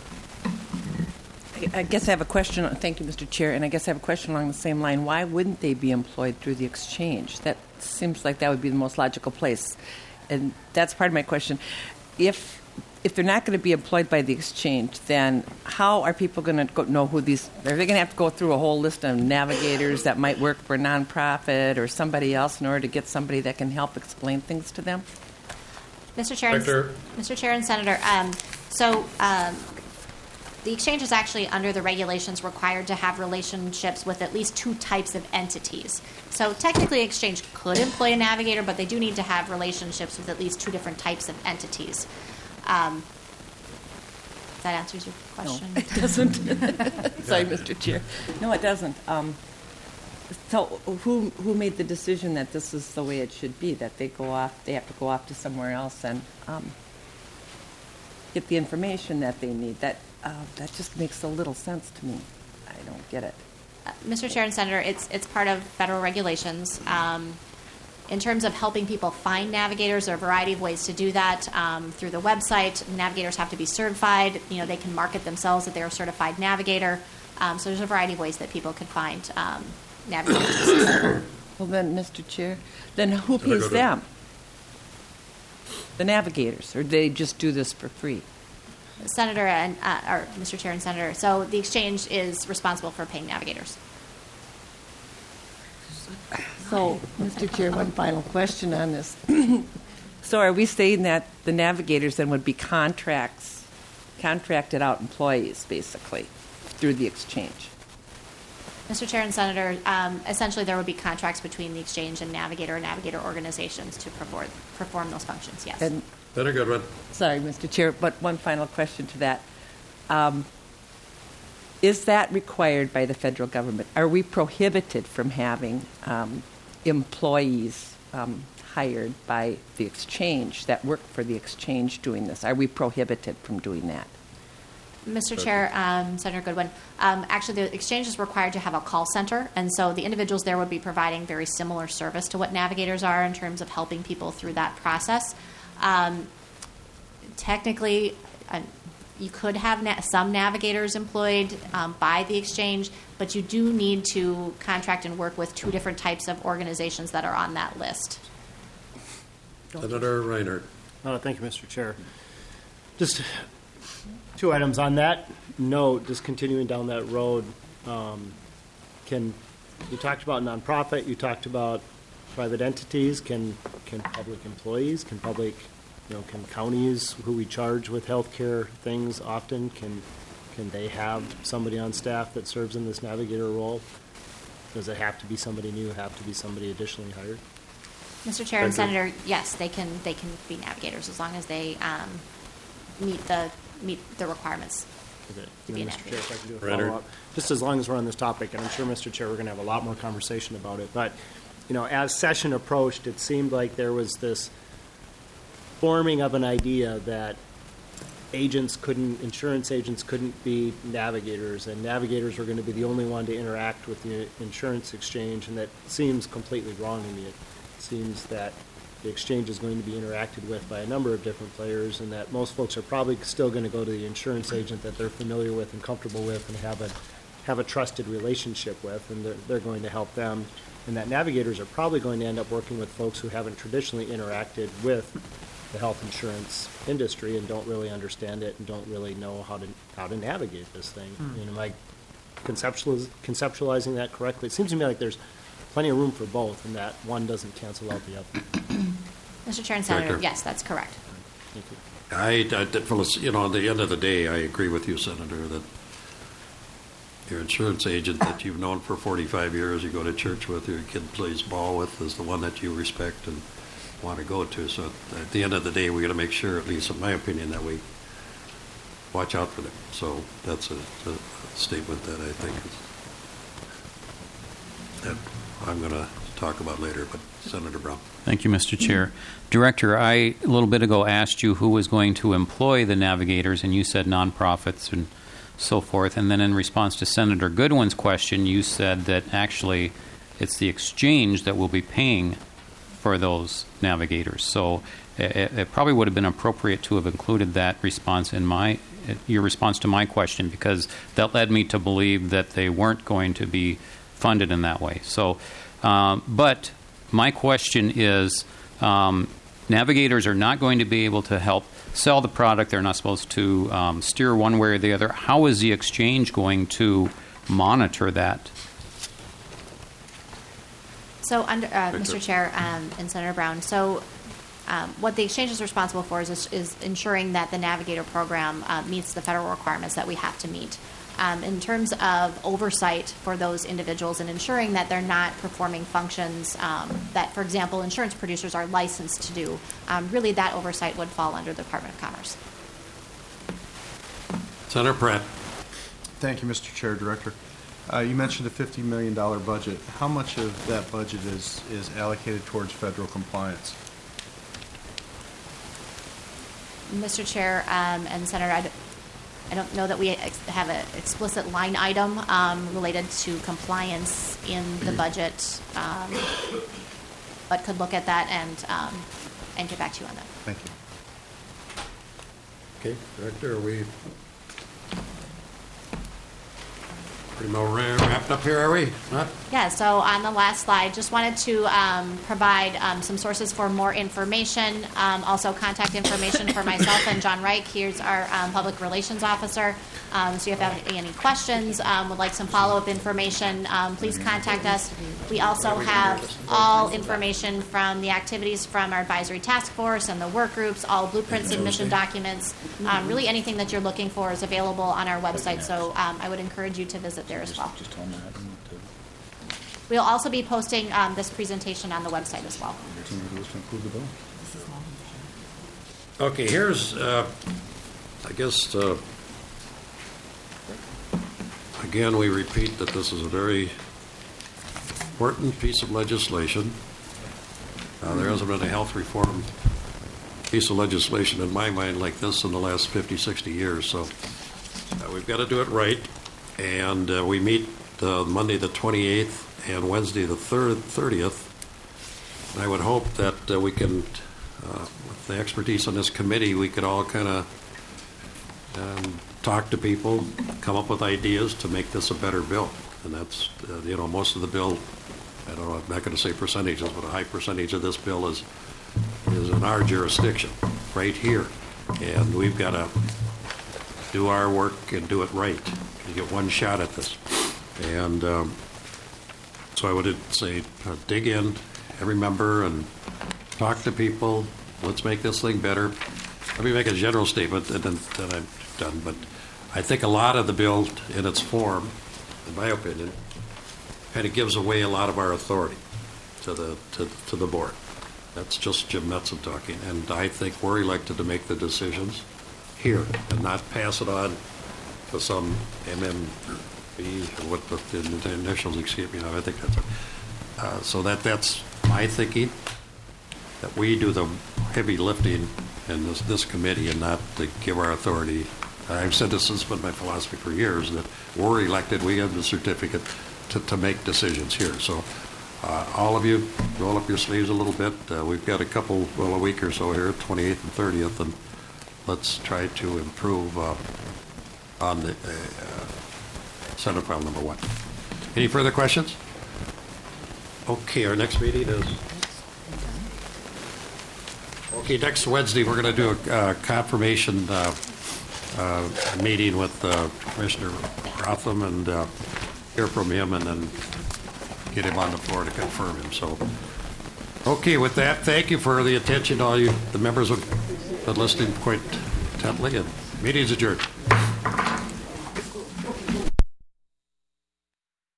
I guess I have a question. Thank you, Mr. Chair. And I guess I have a question along the same line. Why wouldn't they be employed through the exchange? That seems like that would be the most logical place. And that's part of my question. If they're not going to be employed by the exchange, then how are people going to know who these? Are they going to have to go through a whole list of navigators that might work for a nonprofit or somebody else in order to get somebody that can help explain things to them? Mr. Chair and Senator, the exchange is actually under the regulations required to have relationships with at least 2 types of entities. So technically, exchange could employ a navigator, but they do need to have relationships with at least 2 different types of entities. That answers your question? No, it doesn't. Sorry, Mr. Chair. No, it doesn't. So who made the decision that this is the way it should be, that they have to go off to somewhere else and get the information that they need? That just makes a little sense to me. I don't get it. Mr. Chair and Senator, it's part of federal regulations. In terms of helping people find navigators, there are a variety of ways to do that. Through the website, navigators have to be certified. They can market themselves that they're a certified navigator. So there's a variety of ways that people can find navigators. Well, then, Mr. Chair, then who pays them? The navigators, or do they just do this for free? Senator and or Mr. Chair and Senator. So the exchange is responsible for paying navigators. So, Mr. Chair, one final question on this. So are we saying that the navigators then would be contracted out employees, basically, through the exchange? Mr. Chair and Senator, essentially there would be contracts between the exchange and navigator organizations to perform those functions, yes. And, Better good one. sorry, Mr. Chair, but one final question to that. Is that required by the federal government? Are we prohibited from having employees hired by the exchange that work for the exchange doing this? Are we prohibited from doing that? Mr. Chair, Senator Goodwin, actually the exchange is required to have a call center, and so the individuals there would be providing very similar service to what navigators are in terms of helping people through that process. Technically, you could have some navigators employed by the exchange, but you do need to contract and work with two different types of organizations that are on that list. Senator Reinhardt. Thank you, Mr. Chair. Just two items on that note, just continuing down that road. You talked about nonprofit, you talked about private entities. Can public employees, can counties who we charge with healthcare things often, can they have somebody on staff that serves in this navigator role? Does it have to be somebody new? Have to be somebody additionally hired? Mr. Chair and Senator, yes, they can be navigators as long as they meet the requirements. Okay. To be a Mr. Chair, if I can do a Reinhardt. follow-up, just as long as we're on this topic, and I'm sure, Mr. Chair, we're going to have a lot more conversation about it, but as session approached, it seemed like there was this forming of an idea that insurance agents couldn't be navigators, and navigators were going to be the only one to interact with the insurance exchange, and that seems completely wrong to me. It seems that the exchange is going to be interacted with by a number of different players, and that most folks are probably still going to go to the insurance agent that they're familiar with and comfortable with and have a trusted relationship with, and they're going to help them. And that navigators are probably going to end up working with folks who haven't traditionally interacted with the health insurance industry and don't really understand it and don't really know how to navigate this thing. Am I conceptualizing that correctly? It seems to me like there's plenty of room for both, and that one doesn't cancel out the other. Mr. Chair and Senator, Director. yes, that's correct. Thank you. At the end of the day, I agree with you, Senator, that your insurance agent that you've known for 45 years, you go to church with, your kid plays ball with, is the one that you respect and want to go to. So at the end of the day, we got to make sure, at least in my opinion, that we watch out for them. So that's a statement that I think that I'm going to talk about later. But Senator Brown. Thank you, Mr. Chair. Director, I a little bit ago asked you who was going to employ the navigators, and you said nonprofits and so forth. And then in response to Senator Goodwin's question, you said that actually it's the exchange that will be paying for those navigators. So it probably would have been appropriate to have included that response in your response to my question, because that led me to believe that they weren't going to be funded in that way. So, but my question is, navigators are not going to be able to help sell the product. They're not supposed to steer one way or the other. How is the exchange going to monitor that? So, Mr. Chair and Senator Brown, what the exchange is responsible for is ensuring that the Navigator program meets the federal requirements that we have to meet. In terms of oversight for those individuals and ensuring that they're not performing functions that, for example, insurance producers are licensed to do, really that oversight would fall under the Department of Commerce. Senator Pratt. Thank you, Mr. Chair, Director. You mentioned a $50 million budget. How much of that budget is allocated towards federal compliance? Mr. Chair and Senator, I don't know that we have an explicit line item related to compliance in the budget, but could look at that and get back to you on that. Thank you. Okay, Director, are we pretty well wrapped up here, are we? Not? Yeah, so on the last slide, just wanted to provide some sources for more information, also contact information for myself and John Reich. Here's our Public Relations Officer. So if you have any questions, would like some follow-up information, please contact us. We also have all information from the activities from our advisory task force and the work groups, all blueprint submission documents. Really anything that you're looking for is available on our website, so I would encourage you to visit there as well. We'll also be posting this presentation on the website as well. Okay, here's, I guess, again, we repeat that this is a very important piece of legislation. There hasn't been a health reform piece of legislation in my mind like this in the last 50, 60 years. So we've got to do it right. And we meet Monday the 28th and Wednesday the 30th. And I would hope that we can, with the expertise on this committee, we could all kind of talk to people, come up with ideas to make this a better bill. And that's, most of the bill, I don't know, I'm not going to say percentages, but a high percentage of this bill is in our jurisdiction, right here. And we've got to do our work and do it right. You get one shot at this. And so I would say dig in, every member, and talk to people. Let's make this thing better. Let me make a general statement, and then I'm done. But I think a lot of the bill in its form, in my opinion, kind of gives away a lot of our authority to the board. That's just Jim Metzen talking. And I think we're elected to make the decisions here and not pass it on to some MMB, what the initials, excuse me. I think that's it. So that's my thinking, that we do the heavy lifting in this committee and not to give our authority. I've said this has been my philosophy for years, that we're elected, we have the certificate to make decisions here. So all of you, roll up your sleeves a little bit. We've got a week or so here, 28th and 30th, and let's try to improve on the Senate File number 1. Any further questions? Okay, our next meeting is... Okay, next Wednesday we're going to do a confirmation meeting with Commissioner Rotham and hear from him and then get him on the floor to confirm him. So, okay, with that, thank you for the attention. All you, the members have been listening quite intently, and meeting is adjourned.